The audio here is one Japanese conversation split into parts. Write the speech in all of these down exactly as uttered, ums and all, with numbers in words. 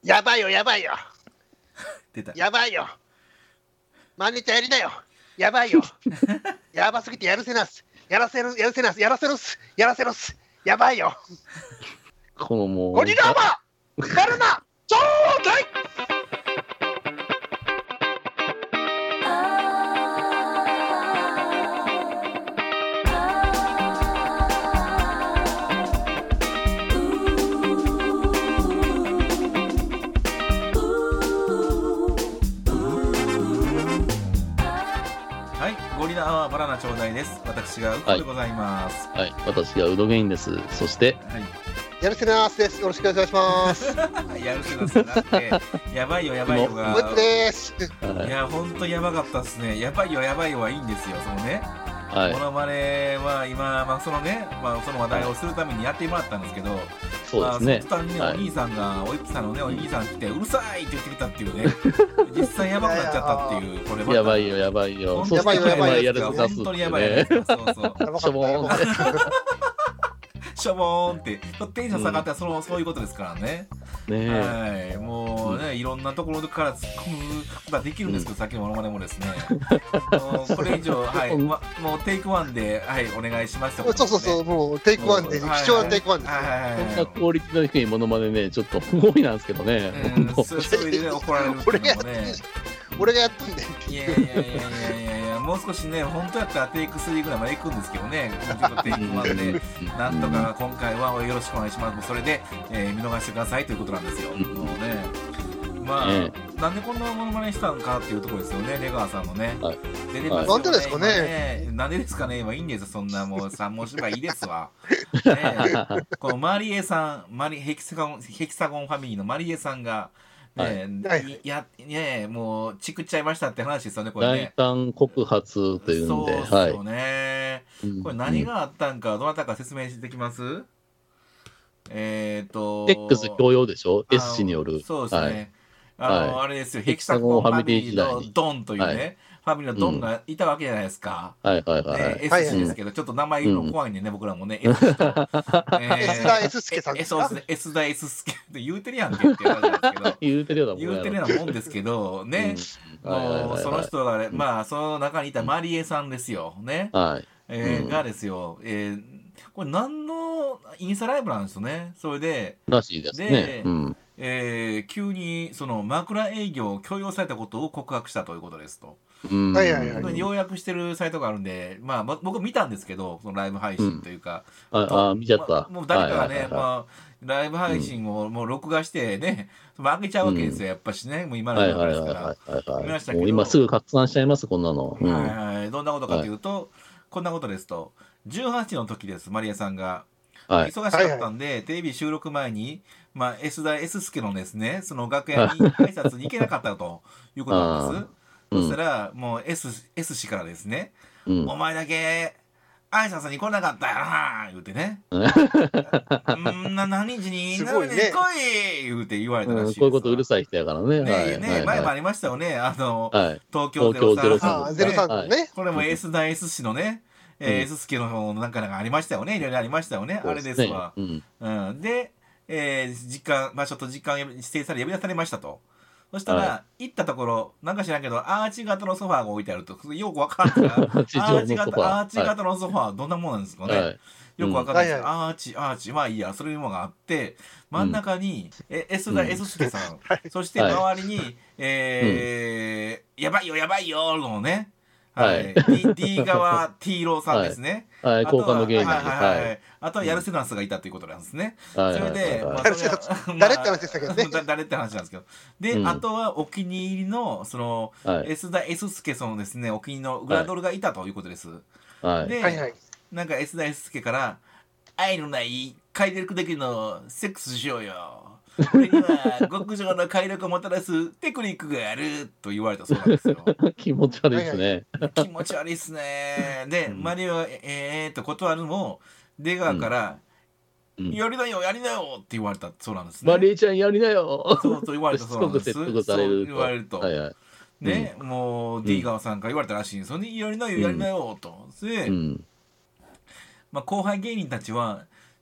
やばいよやばいよ出た。 やばいよ毎日やりなよやばいよやばすぎてやるせなすやらせるやるせなすやらせるすやらせるすやばいよこのもうゴリラマバルナちょうだいゴリラバナナちょうだいです。私がウッドでございます。 はい、はい、私がウドゲインです。そして、 はい、 やるせなすです。よろしくお願いします。 やるせなすじゃなくて、やばいよやばいよが。 ウッドです。 いや本当やばかったですね。やばいよやばいよはいいんですよ。そのね。 はい、 モノマネは今、まあ、そのね、まあ、その話題をするためにやってもらったんですけど、 そうですね。 まあ、その途端にね、はい、お兄さんが、おいっさんのね、お兄さん来て、うるさいって言ってきたっていうね、実際やばくなっちゃったっていう、これやばいよ、やばいよ。 やばいよ、やばいよ。 本当にやばいよ。そうそう。 しょぼーんって。 しょぼーんって、テンション下がったら、その、そういうことですからね。 ねはい、もうね、いろんなところから突っ込むことはできるんですけど、さっきのモノマネもですね。これ以上、はい、もうテイクワンで、はい、お願いします。 そうそうそう、もうテイクワンで、貴重なテイクワンです。 こんなクオリティの低いモノマネね、ちょっと不本意なんですけどね。 それで怒られるっていうのもね。 俺がやったんだよ。 いやいやいやいやいや、もう少しね、本当やったらテイクスリーぐらいまで行くんですけどね、テイクワンで、なんとか今回はよろしくお願いします。それで、えー、見逃してくださいということなんですよ。もうね、まあ、ええ、なんでこんなモノマネしたのかっていうところですよね、出川さんのね。 はい、 出てますよね。 なんでですかね。 なんでですかね、今いいんですよ、そんなもう三文芝居いいですわ。ね、このマリエさん、マリヘキサゴンヘキサゴンファミリーのマリエさんが。ねえ、はい、やねもうチクっちゃいましたって話ですよね、これね。 大胆告発というんで、 そうですよね、はい、これ何があったんか、どなたか説明してきます？うん、えっ、ー、と X 強要でしょ、 S 氏による。 そうですね、はい、あの、はい、あれですよ、ヘキサゴンファミリーのドンというね、はい、ファミリーのドンがいたわけじゃないですか。 はいはいはい、はい、 ね、S 氏ですけど、ちょっと名前言うの怖いんでね、うん、僕らもね。S 氏と、えー、S 田 S 助さんですか？ そうですね、S 田 S 助って言うてるやんけって言われたんですけど、 言うてるようなもん言うてるようなもんですけど、ね、うん、もうその人が、ね、まあ、その中にいたマリエさんですよ、ね。 はい。 えーうん、がですよ、えー、これ何のインスタライブなんですよね。それで、 らしいですね。 で、 うん、 えー、急にその枕営業を強要されたことを告白したということですと。 はいはいはい、 要約してるサイトがあるんで、まあ、僕見たんですけど、そのライブ配信というか、 うん、ああ見ちゃった、ま、 もう誰かがね、まあ、ライブ配信をもう録画してね、うん、上げちゃうわけですよ、やっぱしね、もう今の時代ですから。見ましたけど、 今すぐ拡散しちゃいます、こんなの。 うん、はいはい、どんなことかというと、はい、こんなことですと、じゅうはちの時です、マリアさんが。はい、忙しかったんで、はいはい、テレビ収録前に、まあ、S 田 S 助のですね、その楽屋に挨拶に行けなかったということなんです。そしたら、もう S, S 氏からですね、うん、お前だけ挨拶に来なかったよな言うてね。んな何日になるに来い言うて言われたらしいです、うん。 こういうことうるさい人やからね。 ね、 はいね、はい、前もありましたよね。あの、はい、東京ゼロさん。 ゼロさんのね。 これも S 田 S 氏のね、うん、えー、S 助の方のなんかなんかありましたよね。いろいろありましたよね。あれですわ。うん、うん、で、えー、時間、場所と時間指定され呼び出されましたと。そしたら、はい、行ったところ、なんか知らんけど、アーチ型のソファーが置いてあると、よくわかんない。アーチ型、アーチ型のソファー、どんなもんなんですかね。はい、よくわかんないですけど、うん、アーチ、アーチ、まあいいや、そういうものがあって、真ん中に、うん、え S 田 S 助さん、うん、そして周りに、はい、えーうん、やばいよ、やばいよ、のね、はい、D, D 側 T ローさんですね。 はい、はい、交換の芸人。 はいはいはい。あとはやるせなすがいたということなんですね。それで、 誰って話でしたけどね。 誰って話なんですけど。で、あとはお気に入りの、その、S 田 S 助さんのですね、お気に入りのグラドルがいたということです。で、なんか S 田 S 助から、愛のない快楽だけのセックスしようよ。これには極上の快楽をもたらすテクニックがあると言われたそうなんですよ。 気持ち悪いですね。 気持ち悪いですね。で、うん、マリオはえーっと断るのも出川から、うん、やりなよやりなよって言われたそうなんですね。 マリエちゃんやりなよ。 そうと言われたそうなんです。 そう言われると。はいはい、ね、うん、もう D 川さんから言われたらしいんですよね。やりなよやりなよと。で、うん、まあ後輩芸人たちは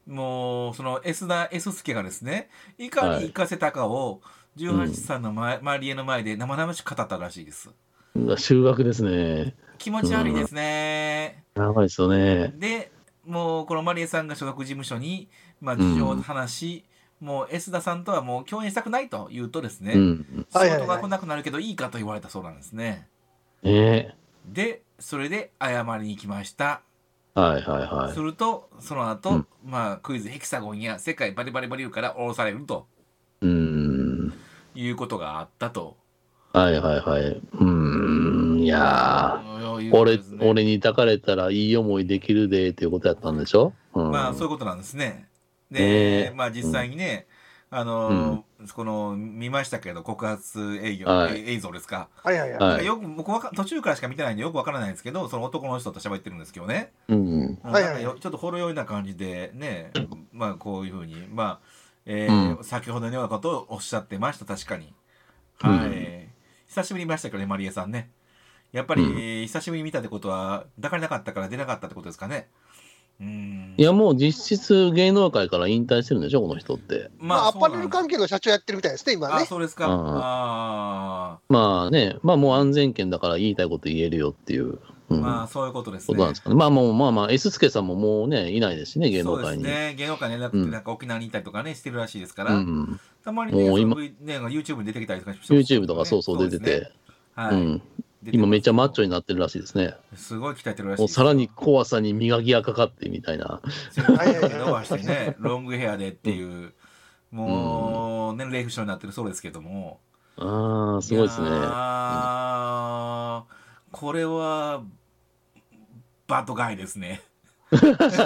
もうその S 田 S 助がですねいかに生かせたかをじゅうはちさんの前、うん、マリエの前で生々しく語ったらしいです。 修学ですね。 気持ち悪いですね。 やばいですよね。 でもうこのマリエさんが所属事務所に、まあ、事情を話し、うん、もう S 田さんとはもう共演したくないと言うとですね、うん、仕事が来なくなるけどいいかと言われたそうなんですね。 えー、でそれで謝りに行きました。 はいはいはい。 するとその後、うん、まあクイズヘキサゴンや世界バリバリバリューから降ろされるとうーんいうことがあったと。 はいはいはい。うーんいやー、ね、俺俺に抱かれたらいい思いできるでっていうことやったんでしょ。うん、 まあそういうことなんですね。で、えー、まあ実際にね、うん、あのーうん、この見ましたけど告発営業、はい、映像ですか。 はいはいはい。 よく僕は途中からしか見てないんでよくわからないんですけど、その男の人と喋ってるんですけどね。 うん。 はいはい。ちょっとほろ酔いな感じでね、まあこういうふうにまあ、えーうん、先ほどのようなことをおっしゃってました確かに。はい。うん、久しぶりに見ましたけどねマリエさんね。やっぱり、うん、久しぶりに見たってことは抱かれなかったから出なかったってことですかね。 うんいやもう実質芸能界から引退してるんでしょこの人って。 まあアパレル関係の社長やってるみたいですね今ね。 あそうですか。ああまあねまあもう安全圏だから言いたいこと言えるよっていう、 うん、まあそういうことですね。 ことなんですかね。まあもうまあまあ S 助さんももうねいないですしね芸能界に。 そうですね芸能界に連絡ってなんか沖縄にいたりとかね、うん、してるらしいですから、うん、たまにねもう今ね YouTube に出てきたりとかして、ね、YouTube とかそうそう出てて、ね、はい。うん今めっちゃマッチョになってるらしいですね。 すごい鍛えてるらしいです。 さらに怖さに磨きがかかってみたいな。 伸ばしてね、ロングヘアでっていう、うん、もう年齢不詳になってるそうですけども。 ああ、すごいですね。 ああ、うん、これはバッドガイですね。 バ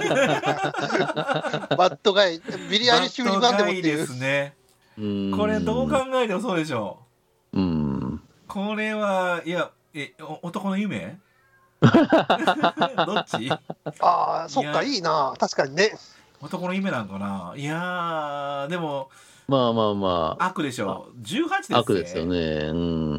ッドガイ、ビリアイリッシュリバンでもっていう。 ですね。これどう考えてもそうでしょう。うん。 これはいや。え、男の夢どっちああ、そっか、いいな。確かにね。 男の夢なんかないやでも。 まあまあまあ。悪でしょ。じゅうはちですね。 悪ですよね。うん。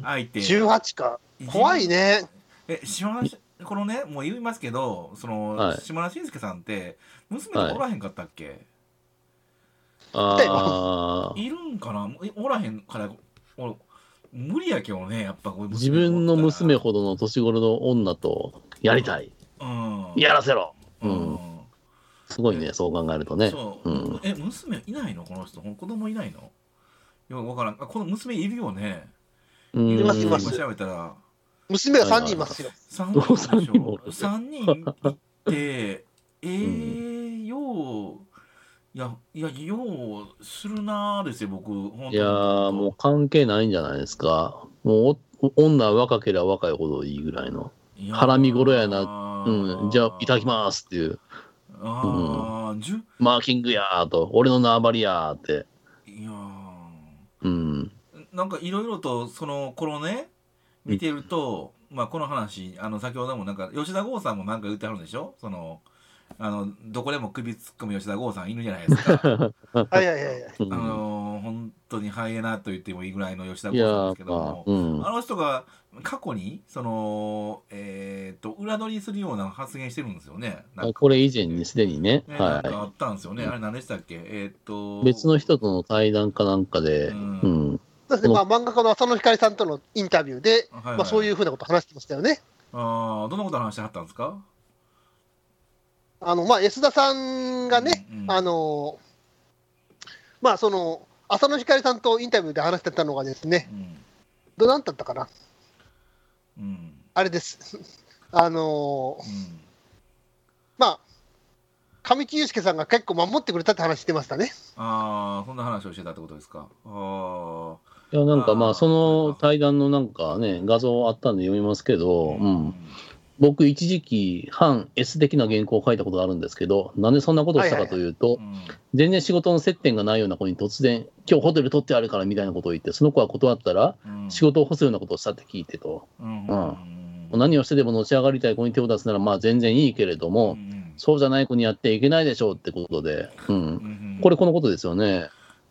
相手。 じゅうはちか。怖いね。 え、島田、このね、もう言いますけど、その、はい、島田紳介さんって、娘とかおらへんかったっけ、 はい、ああ。いるんかなおらへんから、お無理やけどねやっぱこう自分の娘ほどの年頃の女とやりたい、 うん、 やらせろ、 うん、 すごいねそう考えるとね。 そう、うん、え娘いないのこの人子供いないのよく分からん。この娘いるよね。 いりますいます。 調べたら娘はさんにんいますよ。 さんにんでしょ。さんにんいてえー、よういやいやようするなーですよ僕。本当いやーもう関係ないんじゃないですか。もう女は若ければ若いほどいいぐらいの腹見頃やな。うんじゃあいただきますっていう。 あ、うん、 マーキングやーと俺の縄張りやーって。 いやーうんなんかいろいろとその頃ね見てると、うん、まあこの話あの先ほどもなんか吉田剛さんもなんか言ってはるんでしょ。そのあのどこでも首突っ込む吉田剛さんいるじゃないですか。 はいはいはいはい。 あのー、本当にハイエナと言ってもいいぐらいの吉田剛さんですけども、あ、うん、あの人が過去にそのえっ、ー、と裏取りするような発言してるんですよね。 なんかこれ以前にすでにね、 ね、はい、なんかあったんですよね。あれ何でしたっけ？えっ、ー、と別の人との対談かなんかで、うん。うんそうですね、まあ、漫画家の浅野ひかりさんとのインタビューで、はいはい、まあ、そういうふうなことを話してましたよね。 ああ、どんなこと話してはったんですか？ あのまあ、安田さんがね、うんうん、あのまあ、その浅野ひかりさんとインタビューで話してたのがですね、うん、どうなんだったかな、うん、あれです、あのーうん、まあ、神木隆之介さんが結構守ってくれたって話してましたね。 ああ、そんな話をしてたってことですか。あいやなんかまあ、その対談のなんかね、画像あったんで読みますけど、うん、うん僕一時期反 S 的な原稿を書いたことがあるんですけど、なんでそんなことをしたかというと、はいはいはい、全然仕事の接点がないような子に突然今日ホテル取ってあるからみたいなことを言って、その子は断ったら、うん、仕事を干すようなことをしたって聞いてと、うんうんうん、何をしてでものし上がりたい子に手を出すならまあ全然いいけれども、うんうん、そうじゃない子にやっていけないでしょうってことで、うんうんうん、これこのことですよね。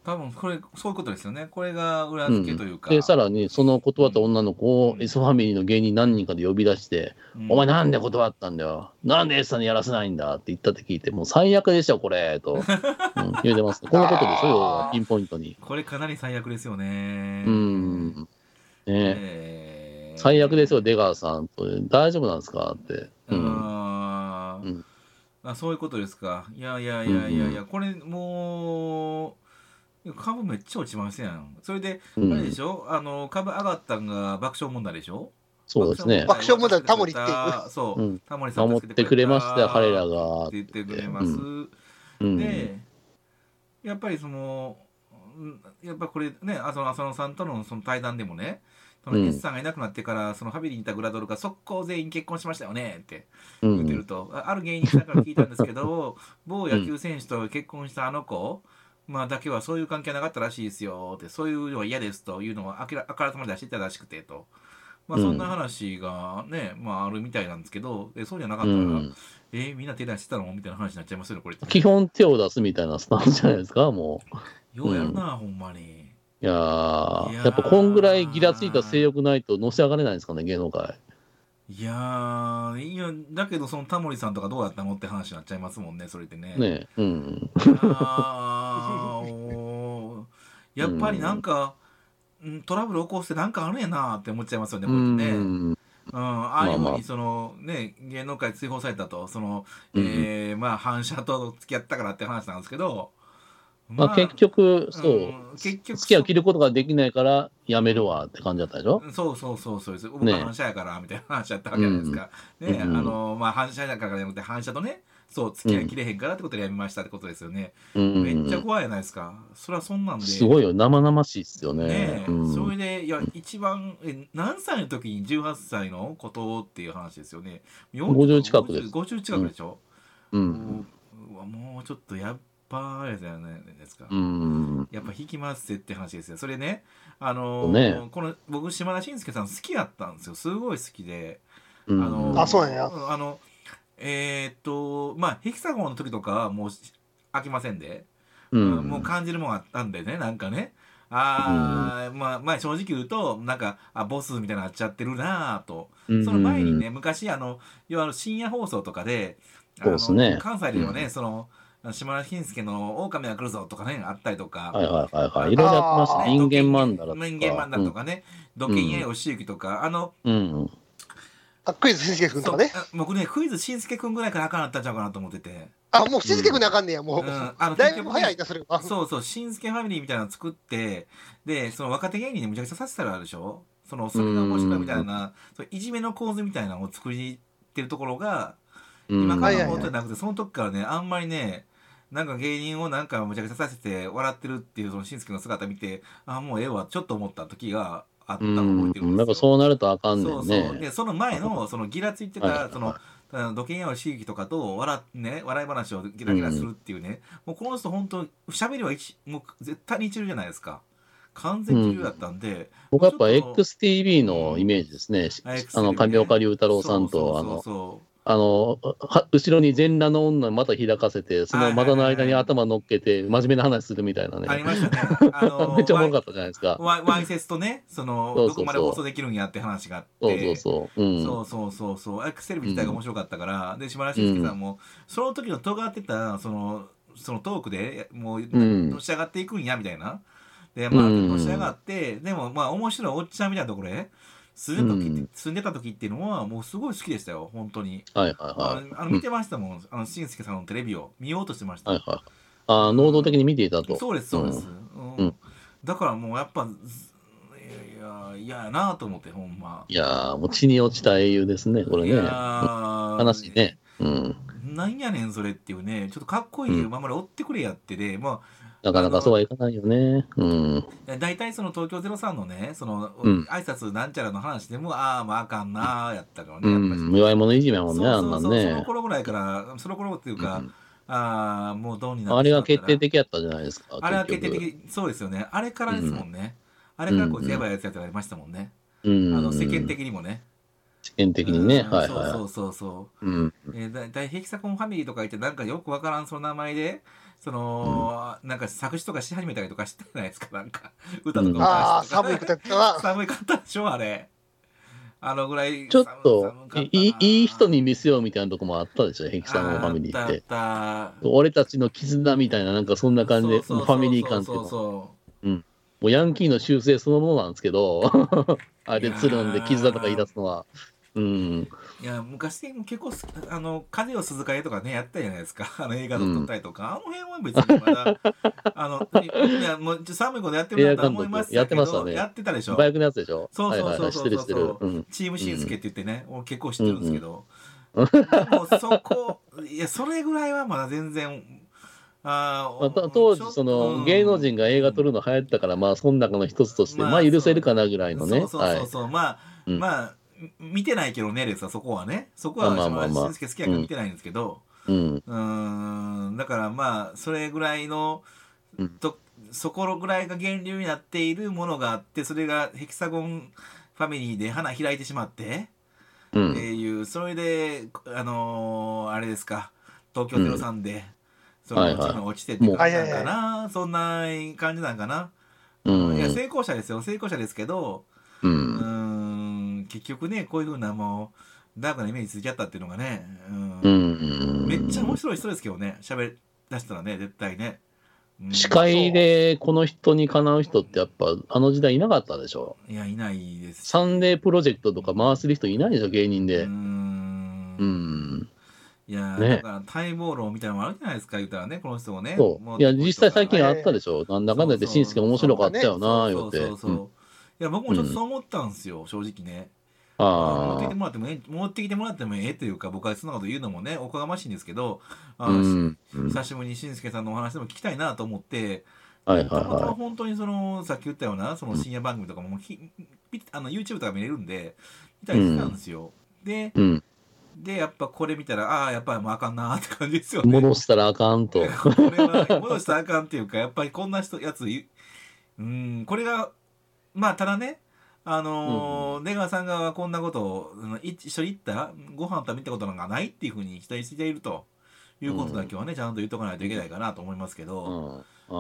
多分これそういうことですよね。これが裏付けというか、 うん、でさらにその断った女の子を、うん、S ファミリーの芸人何人かで呼び出して、うん、お前なんで断ったんだよ、なんで S さんにやらせないんだって言ったって聞いて、もう最悪でしたよこれと、うん、言うてますね。このことでしょ、ピンポイントに。 これかなり最悪ですよね。 うんね、えー、最悪ですよ出川さんと、大丈夫なんですかって。うん、 あ、うん、あ、そういうことですか。いやいやいやいやいや、うん、これもう株めっちゃ落ちません。それで、うん、あれでしょ、あの株上がったんが爆笑問題でしょ。 そうですね。 爆笑問題タモリってそう、うん、タモリさん守ってくれましたよ彼らがって言ってくれます。うん、で、やっぱりそのやっぱこれね、浅野、浅野さんとのその対談でもね、その S さんがいなくなってから、そのファミリーにいたグラドルが速攻全員結婚しましたよねって言ってると、うん、ある芸人さんから聞いたんですけど、某野球選手と結婚したあの子、まあ、だけはそういう関係はなかったらしいですよって、そういうのは嫌ですというのをあからあからさまで出してたらしくてと、まあ、そんな話がね、まあ、あるみたいなんですけど、えそうじゃなかったら、うん、えみんな手出してたのみたいな話になっちゃいますよねこれって、ね、 基本手を出すみたいなスタンスじゃないですかもう。ようやるな、うん、ほんまに。 いやー、やっぱこんぐらいギラついた性欲ないとのし上がれないんですかね芸能界。 いやー、いやだけどそのタモリさんとかどうやったのって話になっちゃいますもんねそれってね。 ねえ、うん。 あやっぱりなんか、うん、トラブル起こしてなんかあるんやなって思っちゃいますよねこれってね。うんうん、ああいうふうにその、まあまあ、ね、芸能界追放されたとその、うんえーまあ、反社と付き合ったからって話なんですけど、 まあ、まあ、結局そう、うん、結局付き合いを切ることができないからやめるわって感じだったでしょ。 そうそうそうそうです。僕は反社やからみたいな話やったわけじゃないですか。うん、ね、うん、あのまあ反社やからじゃなくて反社とね、そう付き合い切れへんからってことでやめましたってことですよね。うん、めっちゃ怖いじゃないですか。それはそんなんで。 すごいよ生々しいっすよね。 ね、うん、それでいや一番え何歳の時にじゅうはっさいのことっていう話ですよね。 ごじゅう近くです。 ごじゅう近くでしょ。 うん。 うん、もうちょっとやっぱあれじゃないですか。 うん、 やっぱ引きますぜって話ですよ。それね、あのーね、 この僕島田紳介さん好きやったんですよ。すごい好きで、 うん、あのー、あそうなんや。 あのえー、っとまあヘキサゴンの時とかはもう飽きませんで、うん、もう感じるもんあったんでね、なんかね。あ、うん、まあまあ正直言うとなんかあボスみたいになっちゃってるなと、うん、その前にね昔あの要は深夜放送とかで、あのそうですね、 関西ではね、うん、その島田紳介の狼が来るぞとかねあったりとか、 はいはいはいはい、いろいろやってましたね。人間マンダラとか、 人間マンダラとかね、土建屋義行とか、あの、 うん、 あクイズしんすけくんとかね。 僕ねクイズしんすけくんぐらいからあかんなったんちゃうかなと思ってて。 あもうしんすけくんにあかんねやもう。うん、あのだいぶ早いなそれは。 そうそうしんすけファミリーみたいなの作ってでその若手芸人にむちゃくちゃさせたらあるでしょ。そのそれが面白いみたいな、そいじめの構図みたいなのを作りてるところが今から思ってなくて、その時からねあんまりねなんか芸人をなんかむちゃくちゃさせて笑ってるっていうそのしんすけの姿見てあもうええわちょっと思った時があったのを覚えてるんですよ。 なんかそうなるとあかんねんね。 そうそうでその前のそのギラついてたその土建屋の刺激とかと笑ね笑い話をギラギラするっていうね、うん、もうこの人本当喋りはもう絶対に一流じゃないですか。完全一流だったんで、うん、 僕はやっぱ エックスティービー のイメージですね。うん、あの上岡龍太郎さんとあのあの後ろに全裸の女また開かせてその股の間に頭乗っけて真面目な話するみたいなね。 ありましたね。あのめっちゃおもろかったじゃないですか。 ワイワイセスとねそのどこまで放送できるんやって話があって、 そうそうそう、うん、 そうそうそうそうエックステレビ自体が面白かったから、うん、で島田紳介さんも、うん、その時の尖ってたそのそのトークでもうのし上がっていくんやみたいな。でまあのし上がって、でもまあ面白いおっちゃんみたいなところで住んでた時、うん、住んでた時っていうのはもうすごい好きでしたよ本当に。 はいはいはい。 あの見てましたもん、あの紳介さんのテレビを見ようとしてました。 はいはい。ああ能動的に見ていたと。 そうですそうです。うんうん、だからもうやっぱいや嫌やなと思ってほんま。 いやもう地に落ちた英雄ですねこれね。いや話ね。うん。 なんやねんそれっていうねちょっとかっこいいままで追ってくれやってで、まあなかなかそうはいかないよね。うん。 大体その東京ゼロさんのね、その、うん、挨拶なんちゃらの話でも、ああ、まああかんなーやったからね。 うん。弱い者いじめやもんね、あんなんね。 その頃ぐらいから、その頃っていうか、うん、ああ、もうどうになってあれは決定的やったじゃないですか。 あれは決定的、そうですよね。あれからですもんね。うん、あれからこう、やばいやつやってありましたもんね。うん。あの、世間的にもね。 世間的にね、はいはい。 そうそうそうそう。 うん。 えー、だいたいヘキサコンファミリーとか言って、なんかよくわからんその名前で、 その、うん、なんか作詞とかし始めたりとかしてないですか、なんか歌とか歌したりとか、うん、ああ寒い歌ってな寒い方でしょあれ。あのぐらいちょっといい、いい人に見せようみたいなとこもあったでしょ、ヘキサゴンファミリーって。あった俺たちの絆みたいな、なんかそんな感じで、ファミリー感っていうの。うん。もうヤンキーの習性そのものなんですけど、あれでつるんで絆とか言い出すのは。うん。 いや、昔結構、あの、風を鈴鹿とかね、やったじゃないですか。あの映画の撮ったりとか。うん、あの辺は別にまだ、あの、いや、もう、寒いことやってるなと思いましたけど、やってましたね。やってたでしょ。 バイクのやつでしょ。 そうそうそうそう。 はいはいはい、知ってる知ってる。 うん、チームしんすけって言ってね、俺結構知ってるんですけど、うんうん、もうそこ、いや、それぐらいはまだ全然、あまあ、当時その、うん、芸能人が映画撮るの流行ったから、まあその中の一つとして、まあ、まあ許せるかなぐらいのね。 そうそうそうそう、はい、まあ、うん、まあ見てないけどねですわ、そこはね。そこはまあまあまあ、 しんすけ好きやから見てないんですけど、うん、うんだからまあそれぐらいの、うん、とそこぐらいが源流になっているものがあって、それがヘキサゴンファミリーで花開いてしまって、うん、っていう、それであのー、あれですか、東京ゼロさんで、うんそのうちに落ちてって感じなんかな、はいはい、そんな感じなんかな、うん、いや成功者ですよ、成功者ですけど、うん、うーん結局ねこういうふうなもうダークなイメージついちゃったっていうのがね、うんうん、めっちゃ面白い人ですけどね、喋り出したらね絶対ね、 うん、司会でこの人にかなう人ってやっぱあの時代いなかったでしょ。 いやいないです。 サンデープロジェクトとか回す人いないでしょ、芸人で。うーんうんいや、ね、だから待望論みたいなのもあるじゃないですか、言うたらね、この人もね。 そういや、実際最近あったでしょ。なんだかんだで、しんすけ面白かったよな、言うて。そうそうそう。 いや、僕もちょっとそう思ったんですよ、うん、正直ね。あ持ってきてもらってもええ、持ってきてもらってもええというか、僕はそんなこと言うのもね、おこがましいんですけど、あうん、久しぶりにしんすけさんのお話でも聞きたいなと思って、はいはいはい、たまたま本当にその、さっき言ったような、その深夜番組とかも、うん、あの YouTube とか見れるんで、見たりしてたんですよ。うん、で、うんで、やっぱこれ見たら、ああ、やっぱりもうあかんなって感じですよね。 戻したらあかんと。これは、戻したらあかんっていうか、やっぱりこんな人、やつ、うん、これが、まあ、ただね、あのー、うん、出川さんがこんなことを、一緒に行ったご飯食べたことなんかないっていうふうに期待しているということだけはね、うん、ちゃんと言っとかないといけないかなと思いますけど、うん、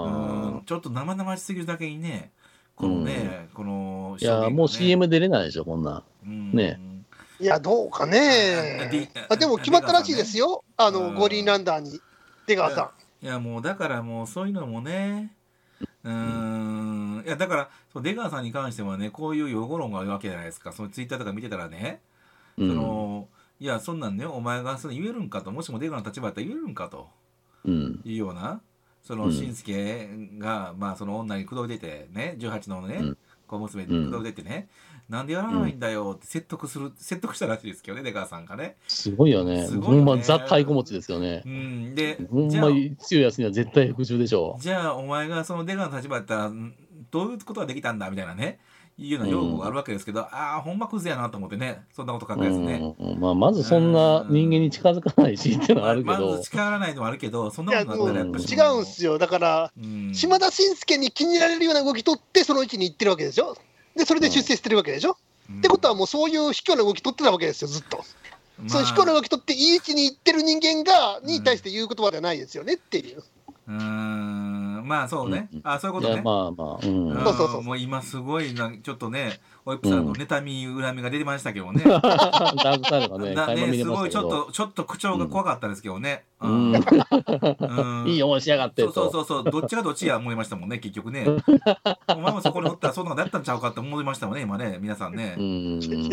うんちょっと生々しすぎるだけにね、このね、うん、この、 ね、いや、もう シーエム 出れないでしょ、こんな。うん、ね。 いや、どうかね。あでも決まったらしいですよ。あの、ゴーリーランダーに、出川さん。いや、もうだからもうそういうのもね、うーん、いや、だから、その出川さんに関してはね、こういう擁護論があるわけじゃないですか。そのツイッターとか見てたらね、うん、その、いや、そんなんね、お前がその言えるんかと、もしも出川の立場だったら言えるんかと、うん、いうような、その、しんすけが、まあ、その女に口説いてて、ね、じゅうはちのね、うん小娘に口説いててね、うん、なんでやらないんだよって説得する、うん、説得したらしいですけどね、出川さんがね。 すごいよね。ほんまザ太鼓持ちですよね。 うん、で、 ほんま強いやつには絶対服従でしょう。 じゃあ、お前がその出川の立場だったら、どういうことができたんだみたいなね、いうような用語があるわけですけど、うん、ああ、ほんまクズやなと思ってね、そんなこと書くやつね。 うん、まあ、まずそんな人間に近づかないしっていうのはあるけど。 まず近寄らないのはあるけど、そんなことだったらやっぱり。違うんですよ。だから、うん、島田紳介に気に入られるような動き取って、その位置に行ってるわけでしょ。でそれで出世してるわけでしょ、うん、ってことはもうそういう卑怯な動き取ってたわけですよずっと、まあ、そういう卑怯な動き取っていい位置に行ってる人間がに対して言う言葉じゃないですよねっていう。 うーんまあそうね、うん、あそういうことね。 まあまあ、うん、 そうそうそう。もう今すごいなちょっとね、おいっぷさんの妬み恨みが出てましたけどね。ダークサイドがね、だねすごいちょっとちょっと口調が怖かったですけどね。うん。 うん、いい思いしやがってと。そうそうそうそう、どっちがどっちや思いましたもんね結局ね。お前もそこにおったらそんなのだったんちゃうかって思いましたもんね今ね皆さんね。 うん。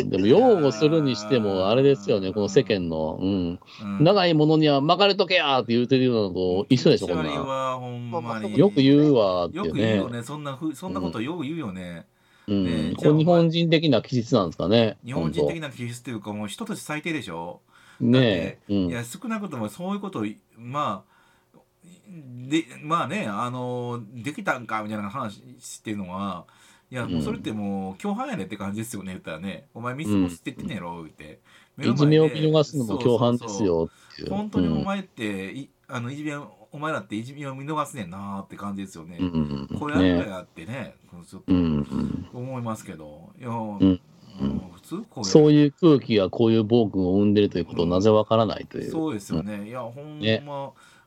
でも擁護するにしてもあれですよねこの世間の、うん、うん、長いものには巻かれとけやって言うてるようなのと一緒でしょこんな。 ほんまによく言うわってね。 よく言うよねそんなふそんなことよく言うよね。 うんね、これ日本人的な気質なんですかね。 日本人的な気質というかもう人として最低でしょ。 ねえ、うん、 いや少なくともそういうことをまあでまあねあのできたんかみたいな話っていうのはいやもうそれってもう共犯やねって感じですよね言ったらねお前見過ごしてってんねやろ言って、 うん、いじめを見逃すのも共犯ですよっていう。 本当にお前って、うん、いあのいじめお前らっていじめを見逃すねんなーって感じですよね。うんうん、これあるかやってね、ねちょっと思いますけど、いや、うんうん、普通こういうそういう空気がこういう暴君を生んでるということをなぜわからないという。 そうですよね。いやほんま、ね、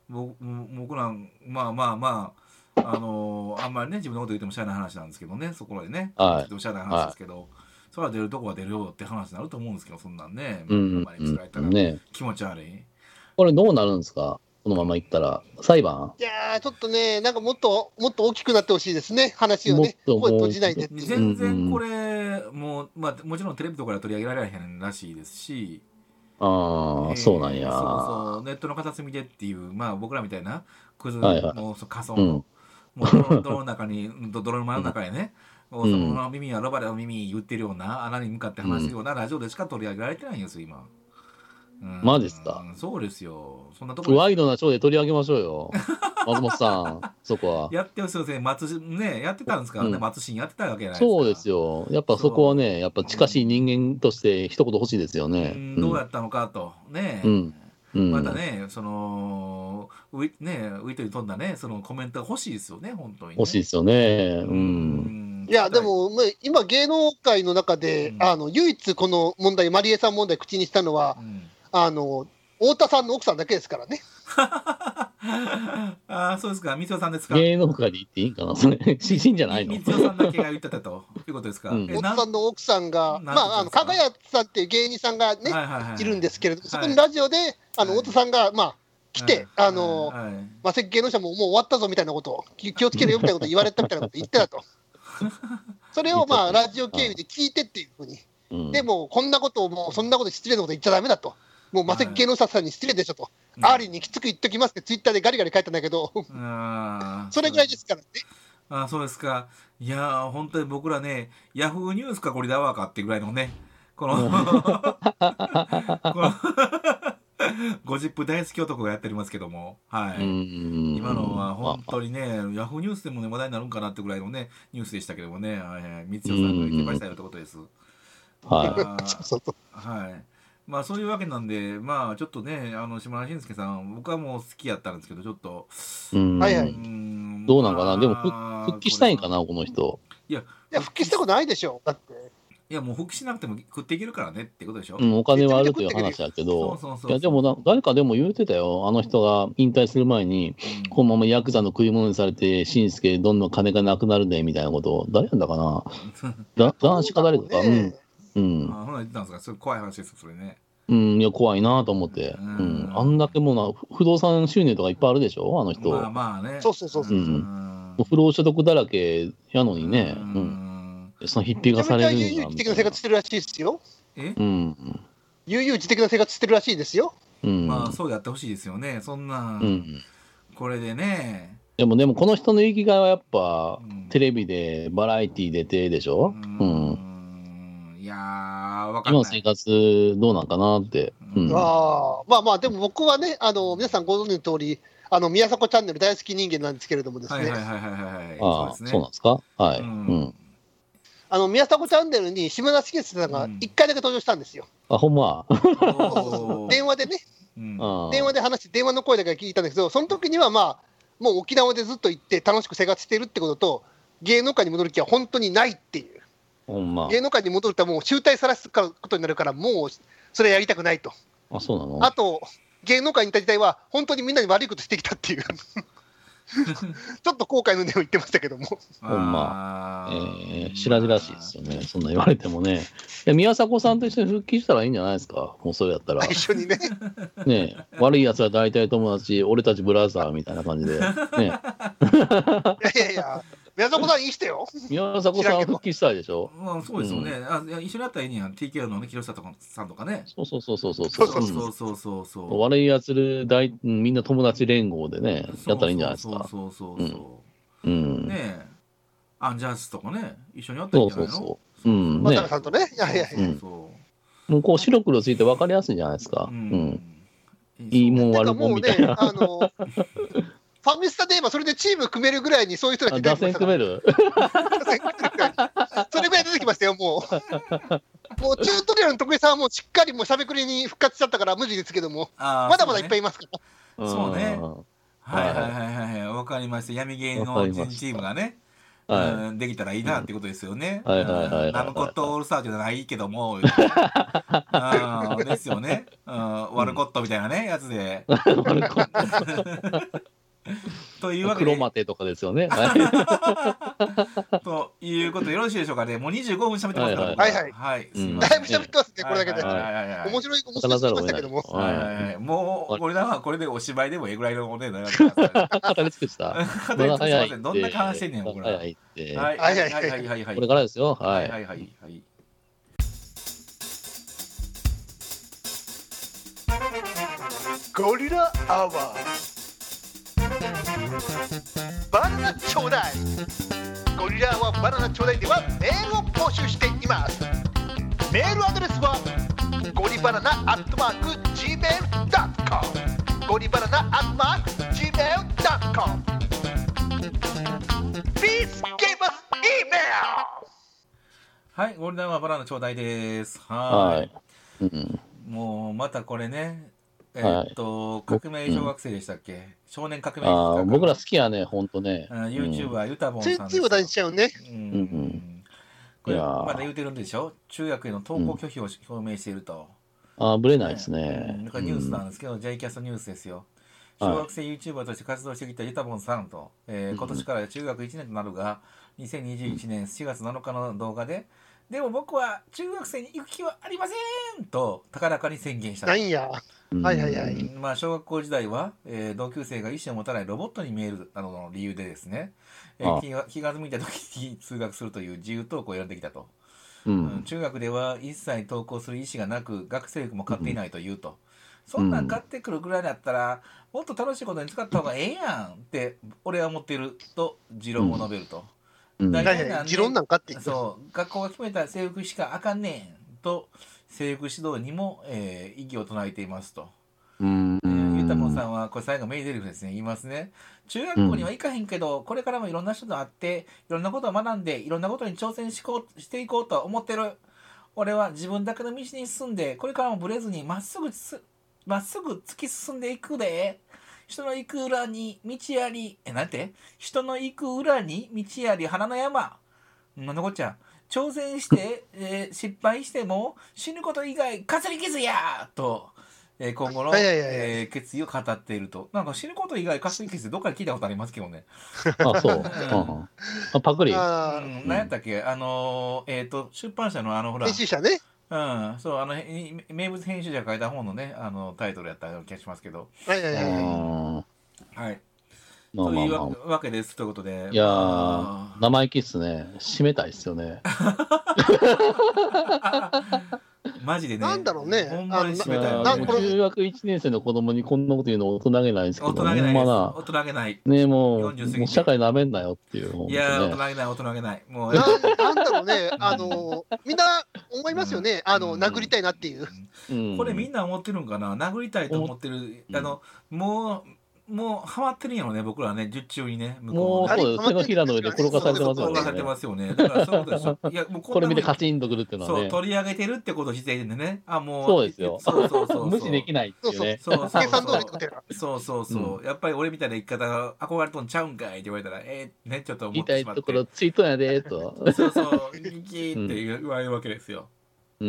僕僕らまあまあまああのー、あんまりね自分のこと言ってもしゃあない話なんですけどね、そこでね、 はい、 しゃあない話ですけど、はい、それは出るとこは出るよって話になると思うんですけど、そんなんね、 うん、 まあ、伝えたら気持ち悪い、ね。 これどうなるんですか、このままいったら、裁判？ いやー、ちょっとね、なんかもっともっと大きくなってほしいですね、話をね、声閉じないでっていう。 全然これ、もう、まあ、もちろんテレビとかで取り上げられへんらしいですし、 ああ、えー、そうなんや。 そうそう、ネットの片隅でっていう、まあ、僕らみたいな、クズの、はいはい、仮想の、うん、もう泥、泥の中に、泥の真ん中へね、王様の耳はロバの耳言ってるような、穴に向かって話すようなラジオでしか取り上げられてないんですよ、今。 うん、マジっすか？ そうですよ。そんなとこワイドなショーで取り上げましょうよ。松本さん、そこは。 やってますよね。松ね、やってたんですからね。うん、松新やってたわけじゃないですか。そうですよ。やっぱそこはね、やっぱ近しい人間として一言欲しいですよね。 うん、どうやったのかと。ね。うんうん、またね、その、ウィ、ね、ウィットに飛んだね、そのコメントが欲しいですよね、本当に、ね。 欲しいですよね。うん。 いや、でも、今、芸能界の中で、うん、あの唯一この問題、マリエさん問題、口にしたのは、うん、あの太田さんの奥さんだけですからね。 ああ、そうですか、光代さんですか。 芸能界で言っていいかな、それ、指針じゃないの。 光代さんだけが言ってたということですか。うん、 太田さんの奥さんが、まあ、あの加賀谷さんっていう芸人さんがね、はいはいはい、いるんですけれども、そこのラジオで、あの、はい、太田さんが、まあ、来て、はい、あの、はい、まあ、芸能者ももう終わったぞみたいなことを、気をつけるよみたいなことを言われたみたいなことを言ってたと。それを、まあ、ラジオ経由で聞いてっていうふうに。うん、でも、こんなことを、もう、そんなこと失礼なこと言っちゃダメだと。もう、マセキ芸能者さんに失礼でしょと。はい、アーリーにきつく言っときますってツイッターでガリガリ書いたんだけど、それぐらいですからね。 ああ、そうですか。いやー、本当に僕らね、ヤフーニュースかこれだわかってぐらいのね、この、このゴシップ大好き男がやっておりますけども、はい。今のは本当にね、ヤフーニュースでもね、話題になるんかなってぐらいのね、ニュースでしたけどもね、はいはい、光代さんが言ってましたよってことです。はい。はい。まあそういうわけなんで、まあちょっとね、あの島田紳介さん、僕はもう好きやったんですけど、ちょっと、 はいはい、どうなんかな、でも復帰したいんかな、この人。 いや、いや復帰したことないでしょ、だって。 いや、もう復帰しなくても食っていけるからねってことでしょ。 うん、お金はあるという話やけど、いやでもな、誰かでも言うてたよ、あの人が引退する前に、うん、このままヤクザの食い物にされて、紳介、どんどん金がなくなるねみたいなことを、誰なんだかな、だ男子か誰か、うん。うん、 あ、ほな言ってたんですか、それ怖い話ですよ、それね。 うん、いや怖いなと思って、うん、あんだけもうな不動産収入とかいっぱいあるでしょ、あの人。 まあまあね。 そうそうそうそう。うん、 不労所得だらけやのにね、うん、そのひっぴがされるんだ。 悠々自適な生活してるらしいですよ。 え？ うん。 悠々自適な生活してるらしいですよ。 うん、まあそうやってほしいですよね。そんな、うん、これでね。 でもでもこの人の生きがいはやっぱ、うん、テレビでバラエティー出てでしょ。うん。うんいやー、分かんない。 今の生活どうなんかなって。 うん、あまあまあ、でも僕はね、あの皆さんご存知の通り、あの宮迫チャンネル大好き人間なんですけれどもですね。 はいはいはいはいはい。ああ、そうなんですか。はい。うん。 あの宮迫チャンネルに島田紳介さんがいっかいだけ登場したんですよ。 うん、あ、ほんま。 電話でね、うん、電話で話して、電話の声だけ聞いたんですけど、その時にはまあ、もう沖縄でずっと行って楽しく生活してるってことと、芸能界に戻る気は本当にないっていう。 ほんま。 芸能界に戻るともう集大さらすことになるから、もうそれやりたくないと。 あ、そうなの。 あと芸能界にいた時代は本当にみんなに悪いことしてきたっていうちょっと後悔の念を言ってましたけども。 ほんま、えー、白々しいですよね、そんな言われてもね。いや宮迫さんと一緒に復帰したらいいんじゃないですか、もうそれやったら。 一緒にね。 ね悪いやつは大体友達、俺たちブラザーみたいな感じで。ね、いやいやいや。宮迫さんいい人よ。 宮迫さん復帰したいでしょ。 まあそうですよね。うん、あ一緒にやったらいいにゃん。ティーケー のね木下さんとかね。 そうそうそうそうそうそうそうそうそうそう。 悪いやつる大みんな友達連合でねやったらいいんじゃないですか。 そうそうそうそう。うん。ねえアンジャースとかね一緒にやったらいいんじゃないの。そうそうそう。うん。松坂さんとね。いやいやいや。 もうこう白黒ついて分かりやすいじゃないですか。うん。いいもん悪いもんみたいな。あの。 ファミスタで言えばそれでチーム組めるぐらいにそういう人が出てきましたから。打線組めるそれぐらい出てきましたよ、もう。もうチュートリアルの徳井さんはもうしっかりもうしゃべくりに復活しちゃったから無理ですけども、まだまだいっぱいいますから。そうね。はいはいはいはい、わかりました。闇芸のチームがね。 うん、できたらいいなってことですよね。 はいはいはいはいはいナムコットオールスターじゃないけども、うんですよね。うん、ワルコットみたいなね、やつで。 ワルコットというわけで。 クロマテとかですよね。 ということでよろしいでしょうかね。もうにじゅうごふん喋ってますから。 はいはい。 はい。 だいぶ喋ってますね、これだけで。面白い、面白いましたけども。 はいはいはい。もう、これはこれでお芝居でもええぐらいのおね、語り尽くした。 語り尽くしません。どんな話してんねん、僕ら。はいはいはいはいはいはい。 これからですよ。 はいはいはいはい。 ゴリラアワー。バナナちょうだい。ゴリラアワーバナナちょうだいではメールを募集しています。メールアドレスはゴリバナナアットマーク ジーメールドットコム ゴリバナナアットマーク ジーメールドットコム Please give us email。 はい、ゴリラアワーバナナちょうだいです。 はい。 もうまたこれね、えっと革命小学生でしたっけ、少年革命ああ、僕ら好きやね、ほんとね。 YouTuber ユタボンさんです。 ついつい話題にしちゃうね。 うん。これまだ言うてるんでしょ。中学への登校拒否を表明していると。 ああ、ぶれないですね。 これニュースなんですけど、ジェイキャストニュースですよ。小学生 YouTuber として活動してきたユタボンさんと、えー、今年から中学いちねんとなるが、にせんにじゅういちねんしがつなのかの動画で、でも僕は中学生に行く気はありませんと高らかに宣言した。 なんや。はいはいはい。 まあ小学校時代は、えー、同級生が意思を持たないロボットに見えるなどの理由でですね、えー、気が気が向いた時に通学するという自由登校を選んできたと。うん、中学では一切登校する意思がなく学生服も買っていないというと、うん、そんなん買ってくるぐらいだったらもっと楽しいことに使った方がええやんって俺は思っていると持論を述べると、 うん、大体なんで持論なんかって言って、 そう学校が決めた制服しかあかんねんと制服指導にも、えー、異議を唱えていますと。 うんえー、ゆたもんさんはこれ最後名台詞ですね、言いますね。中学校には行かへんけど、これからもいろんな人と会っていろんなことを学んでいろんなことに挑戦しこうしていこうと思ってる。俺は自分だけの道に進んでこれからもブレずにまっすぐまっすぐ突き進んでいくで。人の行く裏に道あり、えなんて人の行く裏に道あり花の山。なんだこっちゃ。挑戦して、えー、失敗しても死ぬこと以外かすり傷やと。えー、今後の、はいはいはいはい、えー、決意を語っていると。なんか死ぬこと以外かすり傷ってどっかで聞いたことありますけどね。 あ、そう。うん、あパクリ。 あ、うん、何やったっけ、あのー、えっ、ー、と出版社のあのほら編集者ね。 うん、そうあの名物編集者が書いた本のねあのタイトルやったような気がしますけど。 はいはいはいはい。 はい。まあまあまあ、というわけですということで。 いやー、生意気っすね。締めたいっすよね。 マジでね。 なんだろうね。 ほんまに締めたいよね。中学いちねん生の子供にこんなこと言うの大人げないんですけど、 大人げないです。大人げない。 ねもう、もう社会なめんなよっていう。 いやー、大人げない、大人げない。もうな、なんだろうね。あの、みんな思いますよね。あの、殴りたいなっていう。 これみんな思ってるんかな。殴りたいと思ってる。あの、もう、もうハマってるんやろね、僕らね、術中にね、 向こうもうそうです、手のひらの上で転がされてますよね。 転がされてますよね。だからそういうことでしょ。いや、もうこれ見てカチンとくるっていうのはね。 そう、取り上げてるってことをしているんでね。あ、もう。 そうですよ。 そうそうそう。 無視できないっていうね。 そうそうそう。 計算通りってことやな。 そうそうそう。やっぱり俺みたいな生き方憧れとんちゃうんかいって言われたら、えー、ね、ちょっと思ってしまって。 痛いところついとんやでと。 そうそう、ギキーって言われるわけですよ。 うん、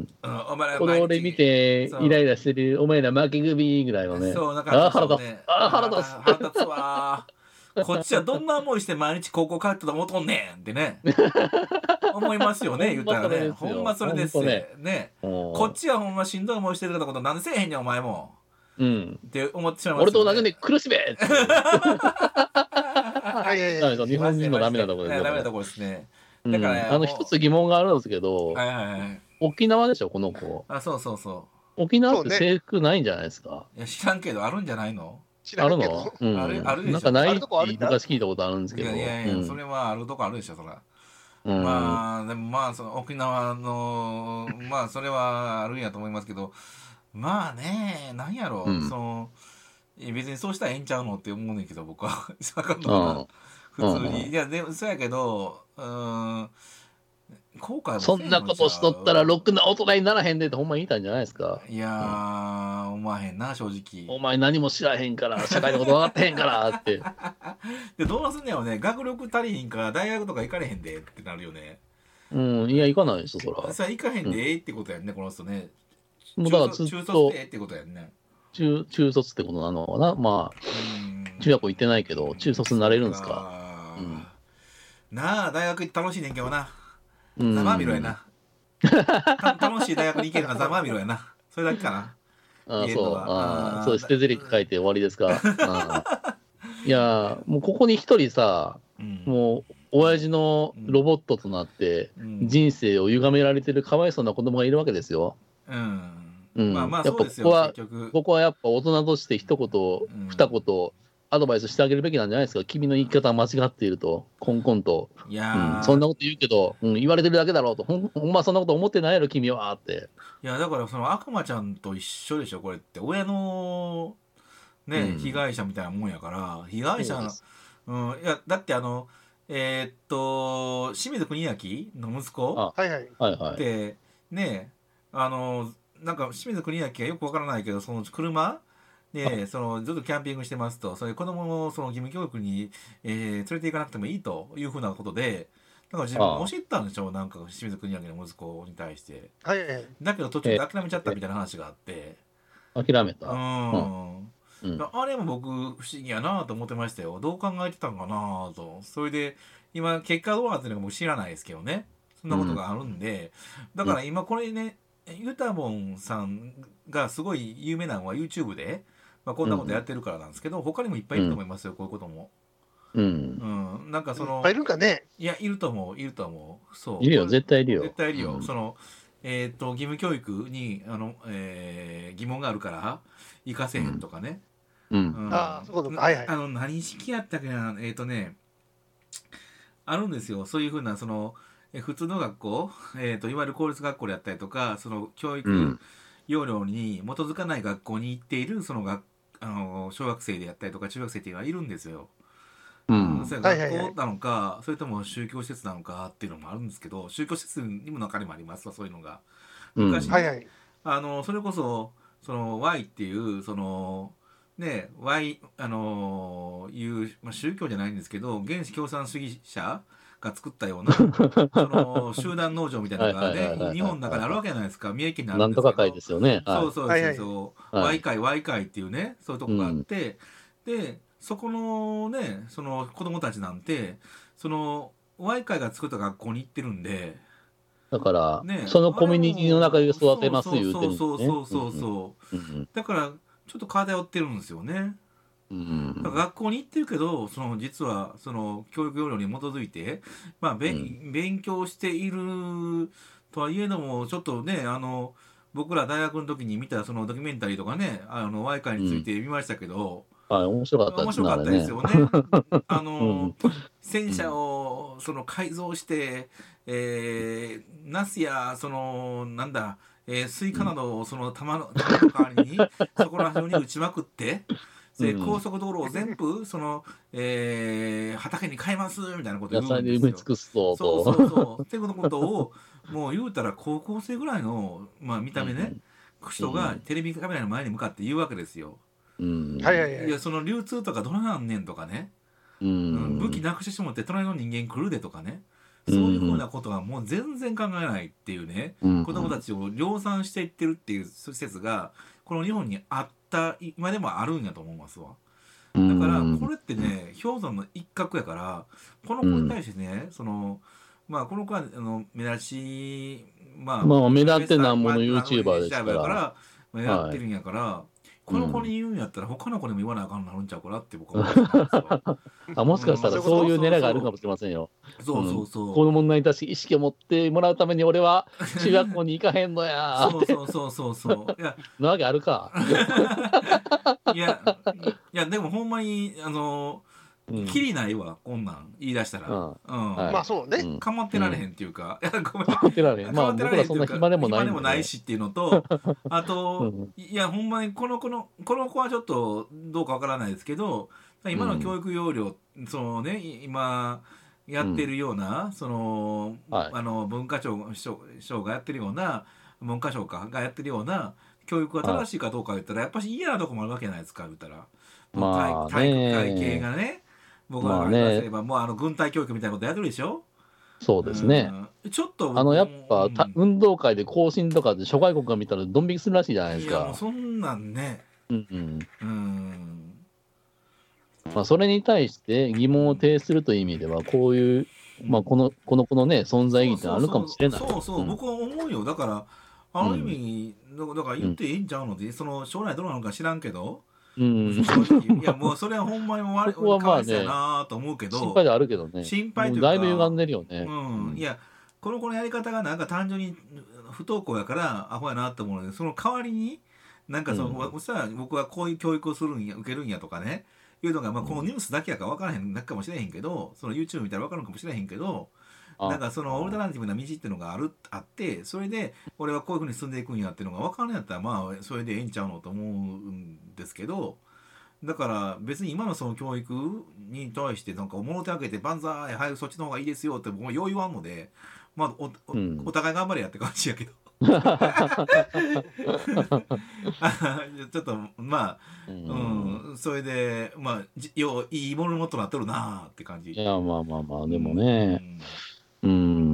お前らこの俺見てイライラしてるお前ら負け組ぐらいのね。 そう、なんか、 あ腹立つ。あ腹立つ。 腹立つわ。こっちはどんな思いして毎日高校帰ったと思っとんねんってね。思いますよね、言ったらね。ほんまそれですよ。ね。こっちはほんましんどい思いしてることなんでせえへんねん、お前も。 うん。 って思ってしまいます。 俺と同じで苦しめって。 はいはいはい。 日本人のダメなところですね。 ダメなところですね。 だから、あの一つ疑問があるんですけど、 はいはいはい。 沖縄でしょ、この子。 あ、そうそうそう。 沖縄って制服ないんじゃないですか。 いや、知らんけど、あるんじゃないの？ あるの？うん。 ある、あるでしょ。 なんかないって昔聞いたことあるんですけど。 いやいやいや、それはあるとこあるでしょ、そら。まあ、でもまあ、その沖縄の、まあ、それはあるんやと思いますけど、まあね、なんやろ、その、別にそうしたらええんちゃうのって思うねんけど、僕は。普通に。いや、でも、そうやけど、うん、 後悔もそんなことしとったらろくな大人にならへんでってほんまに言いたいんじゃないですか。 いやー、うん、思わへんな正直。 お前何も知らへんから社会のこと分かってへんからってでどうすんねやろね、学力足りひんから大学とか行かれへんでってなるよね。 うん、いや行かないでしょそら。 さあ行かへんでええってことやんね、うん、この人ね。 もうだからずっと中卒でええってことやんね。 中中卒ってことなのかな。まあ中学校行ってないけど中卒になれるんですか。うん、 なあ大学行って楽しいねんけどな。ざまあみろやな。楽しい大学に行けるのはざまあみろやな。それだけかな。 ああそうああそう捨てゼリフ書いて終わりですか。あいやもうここに一人さ、うん、もう親父のロボットとなって人生を歪められてるかわいそうな子供がいるわけですよ。うん。うん、まあまあそうですよ。やっぱここはここはやっぱ大人として一言、うん、二言アドバイスしてあげるべきなんじゃないですか。君の言い方は間違っていると、コンコンと。いや、うん、そんなこと言うけど、うん、言われてるだけだろうと。ほん、ほんまそんなこと思ってないやろ、君はって。 いや、だからその悪魔ちゃんと一緒でしょ、これって。親の、ね、うん、被害者みたいなもんやから、被害者の、うん、いや、だってあの、えー、っと、清水国明の息子あ、はいはい。 って、ね、あの、なんか清水国明がよくわからないけど、その車で、そのずっとキャンピングしてますと、それ子供をその義務教育に、えー、連れて行かなくてもいいというふうなことで、だから自分も教えたんでしょう、なんか清水国明の息子に対して。 はいはい、 だけど途中で諦めちゃったみたいな話があって。 諦めた。 うん。うん、あれも僕不思議やなと思ってましたよ。どう考えてたんかなと。それで今結果どうなってるのか僕知らないですけどね。そんなことがあるんで、うん、だから今これね、ユタボンさんがすごい有名なのは YouTube で。まあ、こんなことやってるからなんですけど、うん、他にもいっぱいいると思いますよ、うん、こういうことも。うん。うん、なんかその。 いっぱいいるかね。 いや、いると思う、いると思う。そう。 いるよ、絶対いるよ。 絶対いるよ。うん、その、えっ、ー、と、義務教育に、あの、えー、疑問があるから、行かせへんとかね。 うん。うん、 ああ、そういうことか。はいはい。 あの、何式やったっけな、えっ、ー、とね、あるんですよ。そういうふうな、その、え普通の学校、えっ、ー、と、いわゆる公立学校であったりとか、その、教育要領に基づかない学校に行っている、その学あの小学生でやったりとか中学生っていうのはいるんですよ。うん、それ学校なのか、はいはいはい、それとも宗教施設なのかっていうのもあるんですけど、宗教施設にも中にもありますわ、そういうのが。昔、ね、うんはいはい、あのそれこそその Y っていうそのね Y あのいう、まあ、宗教じゃないんですけど、原始共産主義者が作ったようなその集団農場みたいなのがね日本の中にあるわけじゃないですか。三重県にあるんですけど、 なんとか会ですよね。 はい、そうそうそうそう、はい、Y 会 Y 会っていうねそういうとこがあって、うん、でそこのねその子供たちなんてその Y 会が作った学校に行ってるんで。 だから、ね、そのコミュニティの中で育てます言うてるんですね。 そうそうそうそう、うんうん、だからちょっと偏ってるんですよね。うん、だから学校に行ってるけどその実はその教育要領に基づいて、まあべ、うん、勉強しているとはいえどもちょっとねあの僕ら大学の時に見たそのドキュメンタリーとかねあの Y 会について見ましたけど、 うん、はい、面白かったですね。 面白かったですよね。あの、うん、戦車をその改造して、えー、ナスやそのなんだ、えー、スイカなどをその弾の弾の代わりにそこら辺に撃ちまくって。で高速道路を全部その、えー、畑に変えますみたいなことを言うんですよ。 野菜で埋め尽くすと。 そうそうそうっていうことをもう言うたら高校生ぐらいの、まあ、見た目ね、うん、人がテレビカメラの前に向かって言うわけですよ。うん、いやその流通とかどないなんねんとかね、うん、武器なくしてしまって隣の人間来るでとかね、そういうふうなことはもう全然考えないっていうね、うん、子供たちを量産していってるっていう施設がこの日本にあった今でもあるんやと思いますわ。だからこれってね氷山の一角やからこの子に対してね、うん、そのまあこの子はあの目立ちまあ、 まあ、目立ってなんもの YouTuber ですからから目立ってるんやから、はい、この子に言うんやったら他の子にも言わなあかんなるんちゃうかなって僕は思ってたんですよ。 あもしかしたらそういう狙いがあるかもしれませんよ。 そうそうそう、うん、 この問題に対して意識を持ってもらうために俺は中学校に行かへんのやそうそうそうそうそういやなわけあるかいやいやでもほんまにあのきりないわこんなん言い出したら、うんうんはい、まあそうねかまってられへんっていうか、うん、 かまってられへんまあ僕らそんな暇でもない、 ね、暇でもないしっていうのとあと、うん、いやほんまにこの子のこの子はちょっとどうかわからないですけど今の教育要領、うん、そのね今やってるような、うん、その、 はい、 あの文化庁省がやってるような文科省かがやってるような教育が正しいかどうか言ったら、はい、やっぱり嫌なとこもあるわけじゃないですか言ったら、まあ、体育会系がね僕らが言わせれば、まあね、もうあの軍隊教育みたいなことやってるでしょ。 そうですね、 うん、ちょっとあのやっぱ、うん、運動会で行進とかで諸外国が見たらドン引きするらしいじゃないですか。 いやもうそんなんね、 うんうんうんまあ、それに対して疑問を呈するという意味ではこういう、まあ、このこの子のね存在意義ってあるかもしれない。 そうそうそう、そうそう、うん、僕は思うよ。だからある意味、うん、だから言っていいんちゃうので、その将来どうなのか知らんけど、うん、正直いやもうそれはほんまにも悪いかわいそうやなと思うけど、 心配であるけどね、 心配というかだいぶ歪んでるよね、 うん、いやこの子のやり方がなんか単純に不登校やからアホやなと思うので、その代わりになんかその、うん、さ僕はこういう教育をするんや受けるんやとかねいうのが、まあ、このニュースだけやから分からへんかもしれへんけど、その YouTube 見たら分かるかもしれへんけど、なんかそのオルタナティブな道っていうのがあるあって、それで俺はこういうふうに進んでいくんやっていうのが分かるんやったら、まあそれでええんちゃうのと思うんですけど、だから別に今のその教育に対してなんか表開けて万歳はいそっちの方がいいですよってもうよう言わんので、まあ お, お, お互い頑張れやって感じやけどちょっとまあ、うん、それでまあよういいものもとなっとるなって感じ。 いやまあまあまあでもね、うん、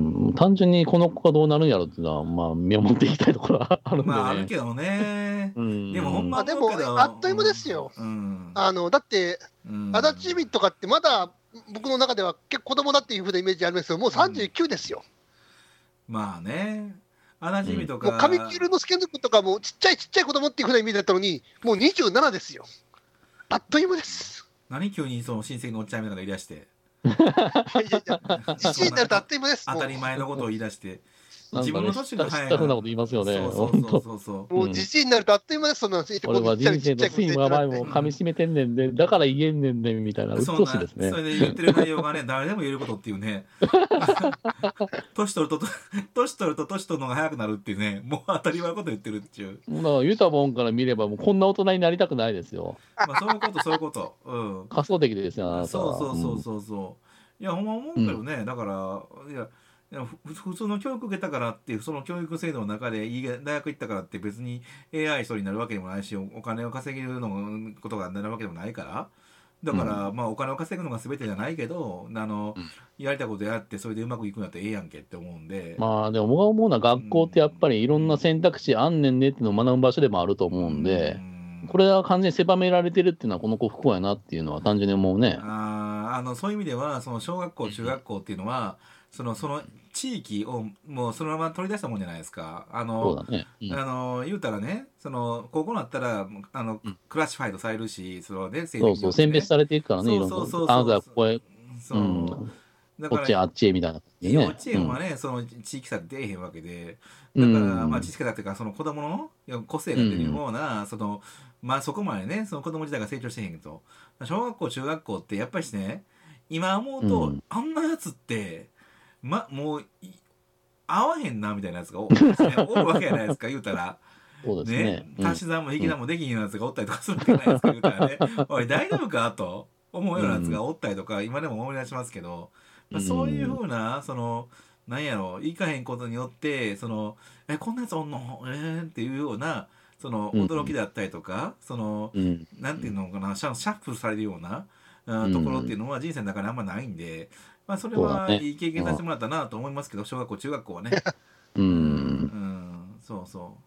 うん単純にこの子がどうなるんやろっていうのはまあ見守っていきたいところはあるんで、ね、 まああるけどね、うん、でもほんまあでもあっという間ですよ、うん、あのだって、うん、足立美とかってまだ僕の中では結構子供だっていうふうなイメージありますけど、もうさんじゅうきゅうですよ、 うん、まあね足立美とか、 もう上木隆之介君とかもちっちゃいちっちゃい子供っていうふうなイメージだったのにもうにじゅうななですよ。あっという間です。 何急にその親戚のおっちゃんみたいなのが言い出していやいやじじいになるとあっという間です。 当たり前のことを言い出して自分の年が早いな。そんなこと言いますよね。 そうそうそうそう。 もうじじいになるとあっという間です。そんな俺は人生の酸いも甘いも噛み締めてんねんで、だから言えんねんでみたいな、うっとうしいですね。 それで言ってる内容がね、誰でも言えることっていうね。年取ると年取ると年取るのが早くなるっていうね、もう当たり前のこと言ってるっていう。 だからユタボンから見ればもうこんな大人になりたくないですよ。 まあそういうことそういうこと。うん。 仮想的ですよ。 そうそうそうそうそう。いやほんま思うけどね、だからいや。普通の教育受けたからってその教育制度の中でいい大学行ったからって別に エーアイ 人になるわけでもないしお金を稼げるのことがなるわけでもないからだから、うん、まあお金を稼ぐのが全てじゃないけどあの、うん、やりたいことやってそれでうまくいくんだってええやんけって思うんでまあでも僕が思うのは学校ってやっぱりいろんな選択肢あんねんねっていうのを学ぶ場所でもあると思うんで、うん、これは完全に狭められてるっていうのはこの子不幸やなっていうのは単純に思うね。 ああのそういう意味ではその小学校中学校っていうのは、そのその地域をもうそのまま取り出したもんじゃないですか。あの、 そうだね、うん、 あの言うたらね、その高校になったらあの、うん、クラッシュファイドされるし、そのね、 そうそう選別されていくからね、いろんな。あなたはここへ、 そう、うん、 だからこっちあっちへみたいな、 ね。幼稚園はね、うん、その地域差出えへんわけで、だから、うん、まあ知識だっていうかその子供の個性が出るような、うん、そのまあそこまでね、その子供自体が成長してへんけど、小学校中学校ってやっぱりね、今思うと、うん、あんなやつって。ま、もう合わへんなみたいなやつが お, おるわけじゃないですか言うたらそうですね足し算も引き算もできひんやつがおったりとかするわけじゃないですか言うたらねおい大丈夫かと思うようなやつがおったりとか今でも思い出しますけど、まあ、そういうふうなそのなんやろいかへんことによってそのえこんなやつおんのえーっていうようなその驚きだったりとか、そのなんていうのかなシャッフルされるようなところっていうのは人生の中にあんまないんで、まあ、それはいい経験させてもらったなと思いますけど、小学校中学校はねうん、うんうんそうそう、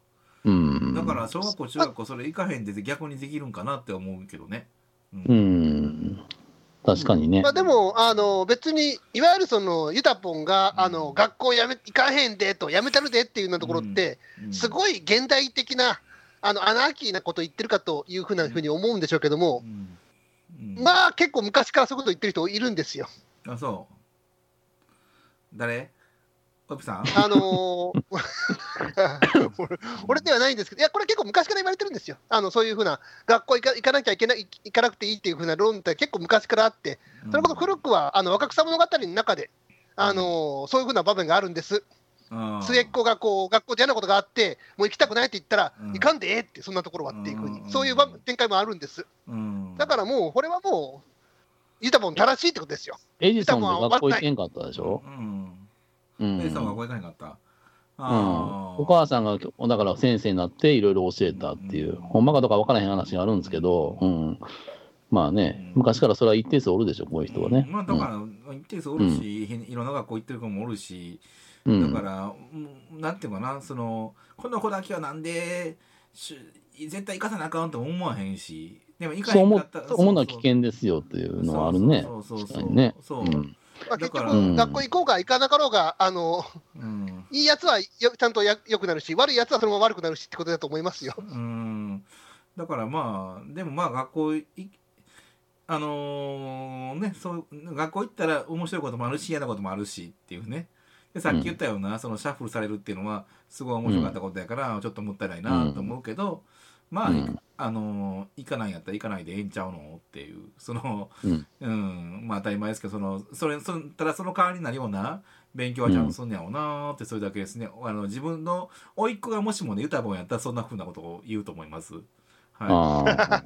うん、だから小学校中学校それ行かへんで逆にできるんかなって思うけどね。 うん、うん確かにね、 まあ、でもあの別にいわゆるそのユタポンが、うん、あの学校やめ行かへんでとやめたるでっていうようなところって、うんうん、すごい現代的なあのアナーキーなことを言ってるかというふうなふうに思うんでしょうけども、うんうん、まあ結構昔からそういうことを言ってる人いるんですよ。 あ、そう誰？オプさん？ あのー、俺, 俺ではないんですけど、いやこれ結構昔から言われてるんですよ。あのそういうふうな学校行 か, 行かなきゃいけない行かなくていいっていうふうな論って結構昔からあって、それこそ古くはあの若草物語の中で、あのー、そういうふうな場面があるんです。末っ子がこう学校で嫌なことがあってもう行きたくないって言ったら、うん、行かんでええってそんなところはっていうふうに、うん、そういう展開もあるんです、うん、だからもうこれはもユタボン正しいってことですよ。 エジソンで学校行けんかったでしょ。 うんうん、 エジソンが学校行かへんかった。 うん、お母さんがだから先生になっていろいろ教えたっていう、うん、ほんまかどうか分からへん話があるんですけど、うん、まあね、うん、昔からそれは一定数おるでしょ、こういう人はね。 まあ、だから一定数おるし、うん、いろんな学校行ってる子もおるし、うん、だから、なんていうかな、そのこの子だけはなんで絶対行かさなあかんと思わへんし、でも行かへんかったらそう思うのは危険ですよっていうのはあるね。 そうそうそうそうね。そう。 まあ、結局、うん、学校行こうが行かなかろうが、あの、うん、いいやつはよちゃんとやよくなるし、悪いやつはそのまま悪くなるしってことだと思いますよ。 うん、だからまあ、でもまあ学校い、あのー、ね、そう学校行ったら面白いこともあるし、嫌なこともあるしっていうね。でさっき言ったような、うん、そのシャッフルされるっていうのはすごい面白かったことやから、うん、ちょっともったいないなと思うけど、まあ、うん、あの行かないんやったら行かないでええんちゃうのっていうその、うんうん、まあ当たり前ですけどそのそれそただその代わりになるような勉強はちゃんとすんねやろうなってそれだけですね。あの自分の甥っ子がもしもねユタボンやったらそんなふうなことを言うと思います。はい、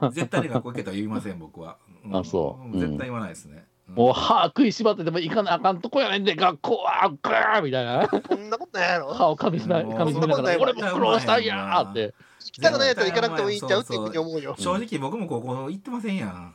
絶対に学校行けとは言いません僕は、 うん、あそう、 うん、絶対言わないですね。 もう歯食いしばってても行かなあかんとこやねんで学校はガーみたいなそんなことないやろ。 歯をかみしめながら俺も苦労したんやーって行きたくないやったら行かなくてもいいんちゃうっていうふうに思うよ。 正直僕も高校行ってませんやん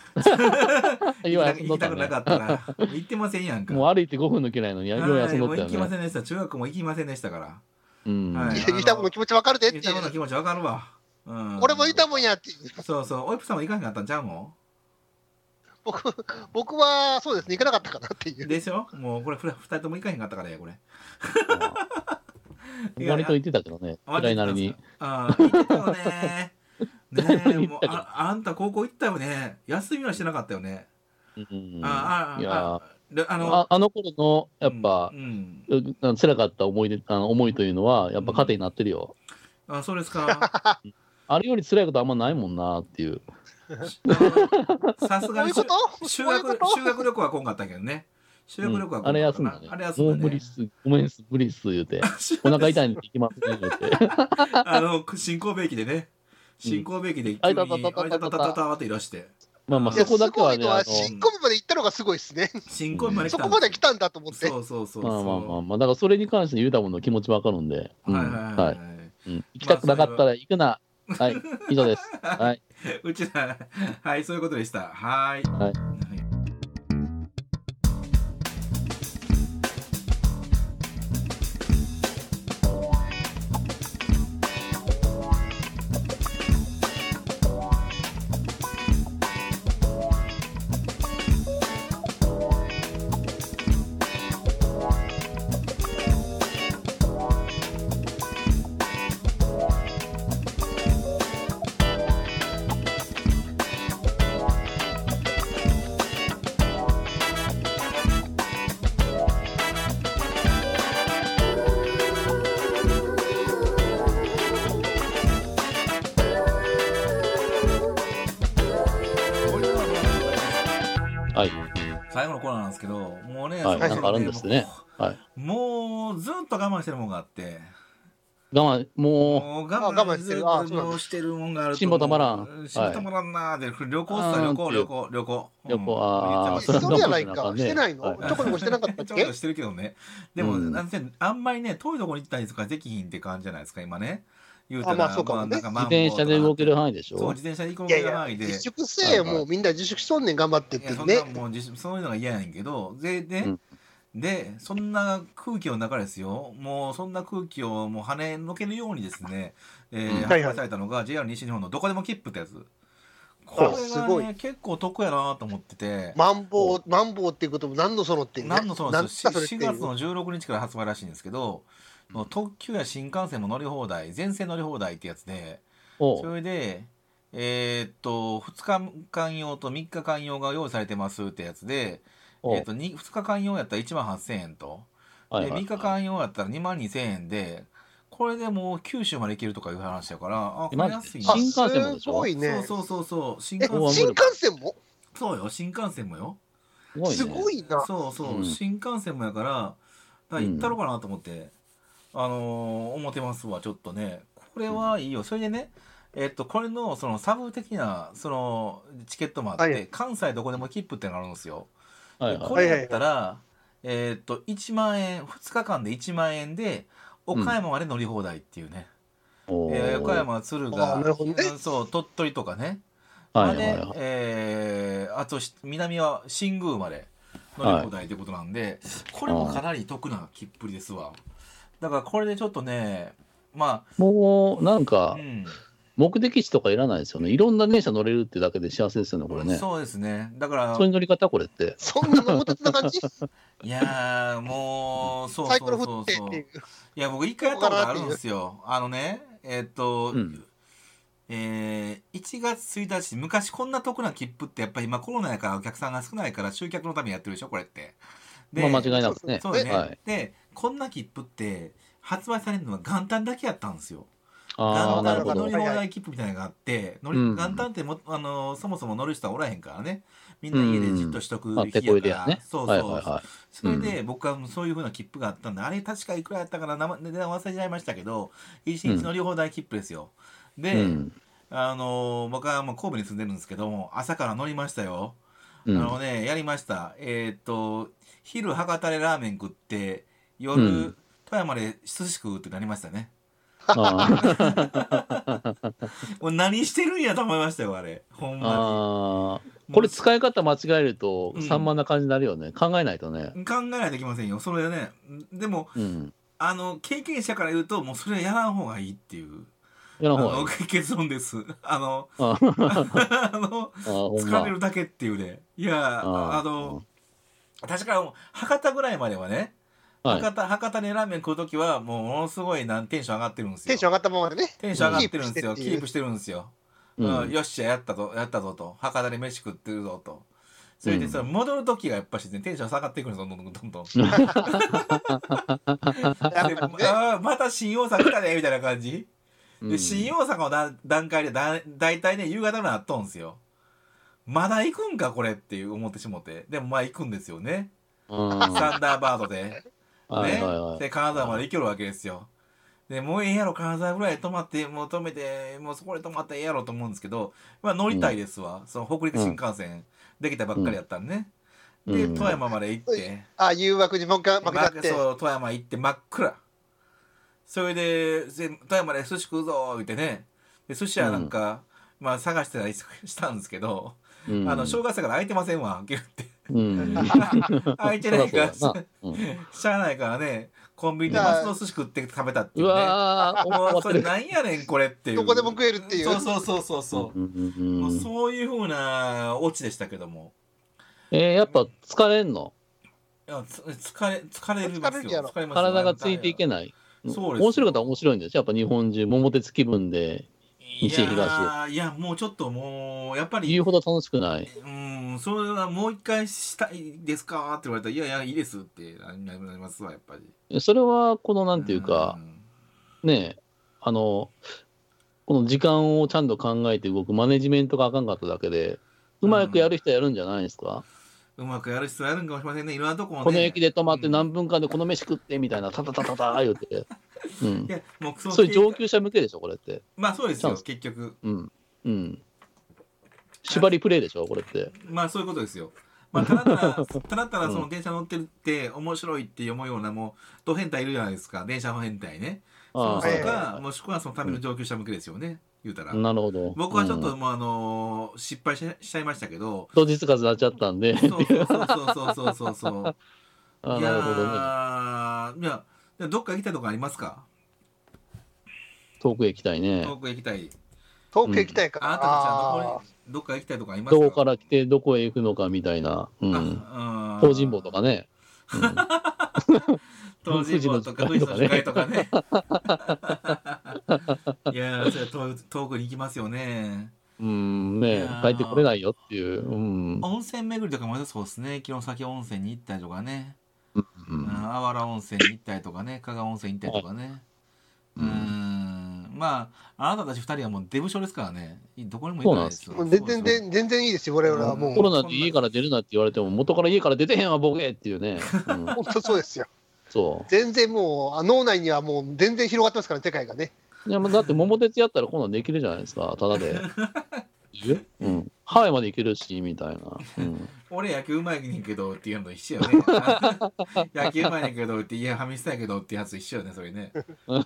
行きたくなかったら行ってませんやんか。 もう歩いてごふんの嫌いのに遊んどったよね。 もう行きませんでした。中学も行きませんでしたから。 うん。ユタボンの気持ちわかるでっていう。 ユタボンの気持ちわかるわ。 俺もユタボンやって。 そうそう。おいぷさんも行かなかったんちゃうの？ 僕, 僕はそうですね行かなかったかなっていうでしょ。もうこれふたりとも行かへんかったからやこれ割と言ってたけどね嫌いなりに。 ああ言ってたよねねえもう あ, あんた高校行ったよね。休みはしてなかったよね。 うんああいやああの あ, あの頃のやっぱ、うんうん、辛かった思い出あの思いというのはやっぱ糧になってるよ、 うん、あそうですかあれより辛いことあんまないもんなっていうさすがに修学修学旅行は来んかったけどね。修学旅行は来んかったな、うん、あれ休んだね。あれ休んだね。もう無理っすごめんす無理っす言うてお腹痛いんで行きますね言うてあの新神戸駅でね新神戸駅で急にあいたたたたたたっていらしてまあまあそこだけはね新神戸まで行ったのがすごいですね。 新神戸まで来たそこまで来たんだと思って。 そうそうそう。 まあまあまあまあだからそれに関して言うたものの気持ちわかるんで。はいはいはい。行きたくなかったら行くな。はい以上です。はい。 うちらはいそういうことでした。はい。はい。最後のコーナーなんですけど、もうね、 はい、なんかあるんですね。はい。 もうずっと我慢してるもんがあって。 我慢、もう。 もう我慢してる。我慢してるもんがあると。 辛抱たまらん。 辛抱たまらんなーで、旅行した旅行、旅行、旅行。 旅行、ああ、 それじゃないか。してないの？ちょこちょこしてなかったっけ？ちょこちょこしてるけどね。でも、あんまりね、遠いところに行ったりとかできひんって感じじゃないですか、今ね。 言うたら、まあそうかもね、 自転車で動ける範囲でしょ。 そう、自転車で動ける範囲で。 自粛せえ、もうみんな自粛しとんねん、頑張ってってね。 そんなもう自粛、そういうのが嫌やねんけど、で、で、うん、で、そんな空気の中ですよ、もうそんな空気をもう跳ねのけるようにですね、えー、発売されたのが ジェイアール 西日本のどこでも切符ってやつ。これがね、結構得やなと思ってて。 マンボウ、マンボウっていうことも何のそのっていうね。 何のそのですよ。しがつのじゅうろくにちから発売らしいんですけど、特急や新幹線も乗り放題、全線乗り放題ってやつで、それで、えー、っと、ふつかかん用とみっかかん用が用意されてますってやつで、えー、っとふつかかん用やったらいちまんはっせんえんと、はいはいはい、でみっかかん用やったらにまんにせんえんで、これでもう九州まで行けるとかいう話だから、あ、これ安いな。新幹線もでしょ？ すごいね。 そうそうそうそう。 新幹線。新幹線も？ そうよ、新幹線もよ。 すごいね。すごいな。 そうそう、うん、新幹線もやから、だから行ったろうかなと思って。うん、あのー、思ってますわちょっとね。これはいいよ。それでね、 えっと、これのそのサブ的なそのチケットもあって、はい、関西どこでも切符ってのがあるんですよ。はいはい、これやったら、はいはい、えっといちまんえんふつかかんでいちまんえんで岡山まで乗り放題っていうね、うんえー、岡山敦賀、ね、そう鳥取とかね、はいはいはい、えー、あと南は新宮まで乗り放題ということなんで、はい、これもかなり得な切符ですわ。だからこれでちょっとねまあもうなんか、うん目的地とかいらないですよね。いろんな電車乗れるってだけで幸せですよね、これね。 そうですね。だから、 そういう乗り方、これって。 そんなのもたつな感じいやー、もう、そうそうそうそう。いや、僕一回やったことあるんですよ。あのね、えー、っと、うん、えー、いちがつついたち、昔こんな得な切符ってやっぱり今コロナやからお客さんが少ないから集客のためにやってるでしょ、これって。 で、まあ、間違いなくね。 そうね、はい。で、こんな切符って発売されるのは元旦だけやったんですよ。元旦って乗り放題切符みたいなのがあって、乗り元旦ってもあのそもそも乗る人はおらへんからね、みんな家でじっとしとく日やから、ね、そうそう、はいはいはい、それで僕はそういう風な切符があったんで、あれ確かいくらやったかな、値段忘れちゃいましたけど、いちにち乗り放題切符ですよ。で、うん、あの僕はもう神戸に住んでるんですけども、朝から乗りましたよ。うん、あのねやりました。えっと昼博多でラーメン食って夜、うん、富山で寿司食うってなりましたね。もう何してるんやと思いましたよあれ、ほんまに。あこれ使い方間違えると散漫な感じになるよね、うん、考えないとね。 考えないといけませんよそれでね。でも、うん、あの経験者から言うともうそれはやらん方がいいっていうやらん方がいい結論です。あのあの疲れるだけっていうね。いや あ, あの確か博多ぐらいまではね、博多、博多でラーメン食うときはもうものすごいなんテンション上がってるんですよ。 テンション上がったままでね。 テンション上がってるんですよ。キープしてるんですよ。うんうん、よっしゃやったぞやったぞと、博多で飯食ってるぞと。それでそれ戻るときがやっぱし、ね、テンション下がっていくんですよ、どんどんどんどん。あまた新大阪来たねみたいな感じ。で新大阪のだ段階でだだいたいね夕方になっとんですよ。まだ行くんかこれっていう思ってしもて、でもまあ行くんですよね。サンダーバードで。ね、はいはいはい、で金沢まで行けるわけですよ。でもうええやろ金沢ぐらい泊まってもう止めてもうそこで泊まったらええやろと思うんですけど、まあ乗りたいですわ、うん、その北陸新幹線、うん、できたばっかりやったんね、うん、で富山まで行って、うん、 あ誘惑にもか負けちゃって、 そう富山行って真っ暗、それで富山で寿司食うぞ言ってね、で寿司屋なんか、うん、まあ探してたりしたんですけど、うん、あの正月だから空いてませんわってうん、空いてないからしゃあないからね、コンビニでマスの寿司食って食べたっていうね。うわもうそれなんやねんこれっていう。 どこでも食えるっていう。 そうそうそうそうそう。もうそういう風なオチでしたけども。 えー、やっぱ疲れんの？ いやつ疲れ疲れるますよ。疲れますよ。 体がついていけない。そうです。面白い方は面白いんですよ。やっぱ日本中桃鉄気分で。西東。 いやいやもうちょっともうやっぱり言うほど楽しくない。 うんそれはもう一回したいですかって言われたらいやいやいいですってなりますわやっぱり。 それはこのなんていうか、うん、ねえあのこの時間をちゃんと考えて動くマネジメントがあかんかっただけでうまくやる人はやるんじゃないですか。 うん、うまくやる人はやるんかもしれませんね。いろんなとこもね。 この駅で止まって何分間でこの飯食ってみたいなタタタタタ言うて。うん、いやもうそういう上級者向けでしょこれって。 まあそうですよ結局。 うんうん。縛りプレイでしょこれって。 まあそういうことですよ。まあただただただただその電車乗ってるって面白いって思うようなもうド変態いるじゃないですか、電車の変態ね。その人がもしくはそのための上級者向けですよね。言うたら。 なるほど。 僕はちょっともうあの失敗しちゃいましたけど。 当日数になっちゃったんで。 そうそうそうそうそうそうそう。 あなるほどね。 いやどっか行きたいとこありますか？ 遠くへ行きたいね。 遠くへ行きたい。 遠くへ行きたいか。 あなたたちはどこか行きたいとかありますか？ どこから来てどこへ行くのかみたいな。うん。東尋坊とかね。 東尋坊とか富士の樹とかね。いやそれ遠遠くに行きますよね。 うんね帰ってこれないよっていう。うん。 温泉巡りとかもそうですね。城崎温泉に行ったりとかね。あわら温泉に行ったりとかね、香川温泉に行ったりとかね。うん、まああなたたちふたりはもうデブ症ですからね、どこにも行かないですよ。 全然全全然いいですよ我々はもう。 コロナで家から出るなって言われても元から家から出てへんわボケっていうね。 本当そうですよ。 そう。 全然もう脳内にはもう全然広がってますから世界がね。 いや、だって桃鉄やったらこんなんできるじゃないですか、ただで。えうん。ハワイまで行けるし、みたいな。うん、 俺野球うまいねんけどっていうのと一緒よね。野球うまいねんけどって、いや、ファミスタやけどってやつ一緒よね、それね。いや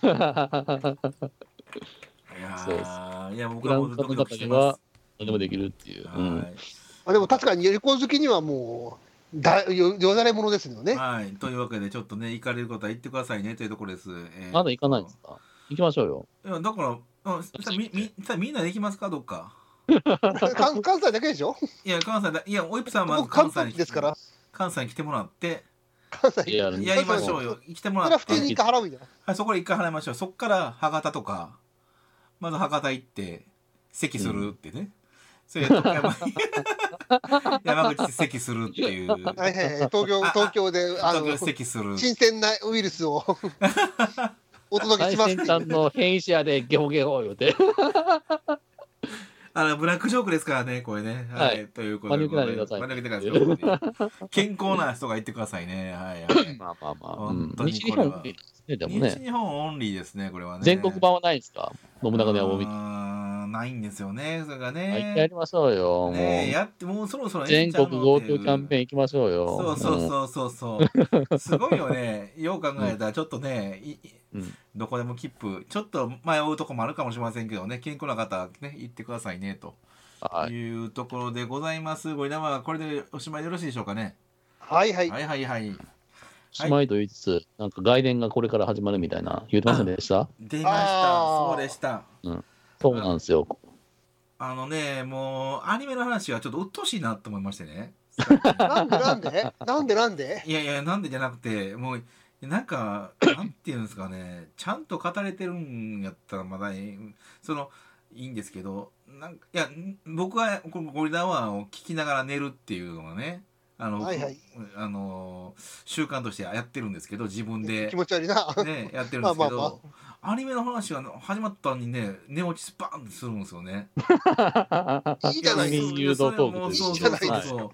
ー、いや、僕はもうドキドキしてます。 何でもできるっていう。 はい。うん、 あでも確かに旅行好きにはもう、だよよだれものですよね。 はい。というわけで、ちょっとね、行かれることは行ってくださいねというところです。 えー、まだ行かないんですか？行きましょうよ。 いや、だから、さみみさみんなで行きますか、どっか。 関関西だけでしょ？ いや、関西だ。いや、おいぷさんはまず関西にですから。 関西に来てもらって、 関西やりましょうよ。来てもらって。 それは普通に一回払うんじゃない？ はい、そこで一回払いましょう。そこから博多とか、まず博多行って、席するってね。うん、それと山山口で席するっていう。はいはいはい。東京、東京で、 あの、席する。 新鮮なウイルスをお届けします。 最先端の変異者でゲホゲホ言うて。 あのブラックジョークですからね、これね。はい。はい、ということで。 真似てください。 真似てください。健康な人が言ってくださいね。はい、はい。 まあまあまあ。 本当にこれは。 西日本ね、でもね。 西日本オンリーですね、これはね。 全国版はないですか？信長の野望みたいな。ないんですよね、それがね。 一回やりましょうよ。 ね、やってもうそろそろ全国 GoTo キャンペーン行きましょうよ。 そうそうそうそうそう。すごいよね。よう考えたらちょっとね、うん、どこでも切符ちょっと迷うとこもあるかもしれませんけどね、健康な方ね行ってくださいねと、はい、いうところでございます。ご稲葉はこれでおしまいでよろしいでしょうかね。 はいはいはいはいはい。 しまいと言いつつ、なんか外伝がこれから始まるみたいな言ってませんでした？ 出ました。そうでした。 うん、そうなんですよ。 あのね、もうアニメの話はちょっと鬱陶しいなと思いましてね。 なんでなんでなんでなんでいやいや、なんでじゃなくて、もうなんかなんていうんですかね、ちゃんと語れてるんやったらまだそのいいんですけど、なんかいや僕はこのゴリラワンを聞きながら寝るっていうのがね、あの、はいはい、あの習慣としてやってるんですけど、自分で気持ち悪いなねやってるんですけど。まあまあまあ、アニメの話が始まったのにね、寝落ちスパーンってするんですよね。 いいじゃないですか。 誘導トークで。 そうそうそうそう。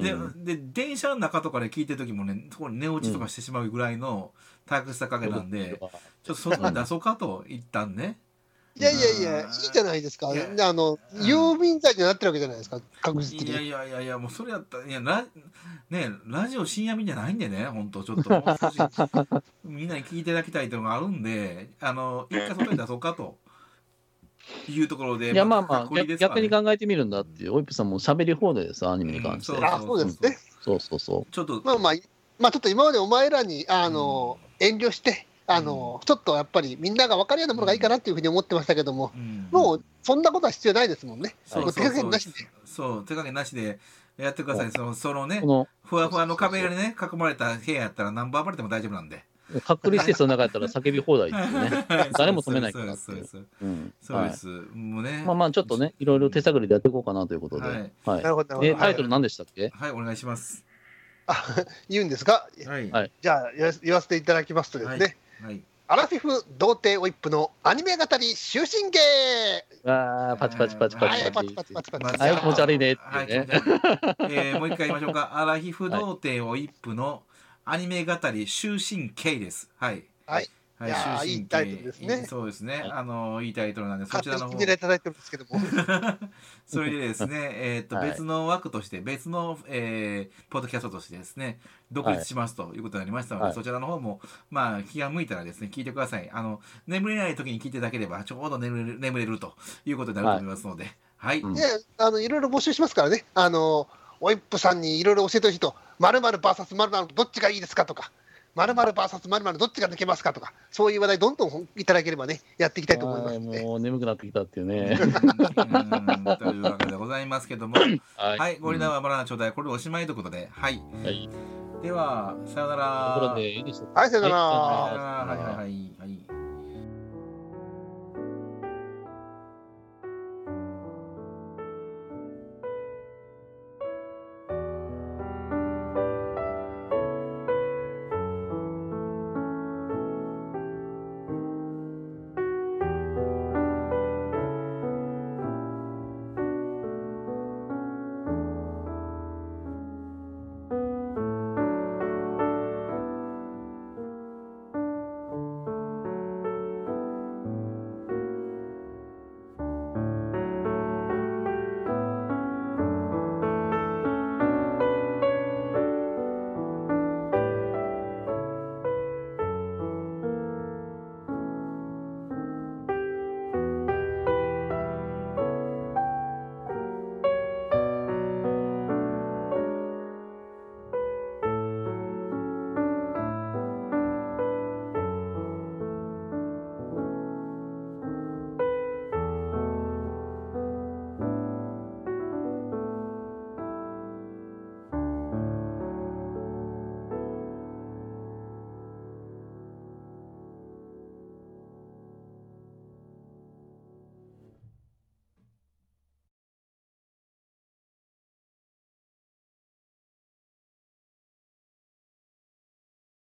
で、で、電車の中とかで聞いてる時もね、そこに寝落ちとかしてしまうぐらいの退屈した影なんで、うん、ちょっと外に出そうかと一旦ね。 いやいやいや、いいじゃないですか。あの、郵便罪になってるわけじゃないですか、確実に。 いやいやいやいや、もうそれやったら、いや、ラ、ね、ラジオ深夜便じゃないんでね、本当ちょっと、もう少し、みんなに聞いていただきたいというのがあるんで、あの、一回外に出そうかと。いうところで、 いやまあまあ、ね、逆に考えてみるんだっていう、おいぷさんも喋り放題です、アニメに関して。 うん、あ、そうですね。 そうそうそう。 ちょっと、 まあまあ、まあちょっと今までお前らに、あの、うん、遠慮して、あの、うん、ちょっとやっぱりみんなが分かるようなものがいいかなっていうふうに思ってましたけども、うん、もうそんなことは必要ないですもんね。 そうそうそう、手加減なしで。そう、手加減なしでやってください。その、そのね、ふわふわの壁にね、囲まれた部屋やったら何番暴れても大丈夫なんで。 隔離施設の中やったら叫び放題っていうね。誰も止めないからっていう。 そうです。もうね。 まあまあちょっとね、いろいろ手探りでやっていこうかなということで。はい。なるほど。え、タイトル何でしたっけ？ はい、お願いします。 あ、言うんですか？ はい。 じゃあ言わせていただきますとですね。はい。アラフィフ童貞オイップのアニメ語り終身芸。 ああ、パチパチパチパチパチパチパチパチ。 はい、気持ち悪いねっていうね。 えもう一回言いましょうか。アラフィフ童貞オイップのアニメ語り終身刑です。はい。 はい。はい、終身刑。いいタイトルですね。 そうですね。あのいいタイトルなんで、そちらの方。 勝手にいただいてるんですけども。 それでですね、えっと別の枠として別のえポッドキャストとしてですね、独立しますということになりましたので、そちらの方もまあ気が向いたらですね聞いてください。あの眠れない時に聞いていただければちょうど眠れる眠れるということになると思いますので、はい。 で、あのいろいろ募集しますからね。あのオイップさんにいろいろ教えてほしいと。〇〇 ブイエス 〇〇どっちがいいですかとか、〇〇 ブイエス 〇〇どっちが抜けますかとか、そういう話題どんどんいただければね、やっていきたいと思いますので。 もう眠くなってきたっていうね。 というわけでございますけども、はい、はい、ゴリラはバナナちょうだい、これでおしまいということで、はい。はい、では、さよなら。 はい、さよなら。 はいはいはいはい。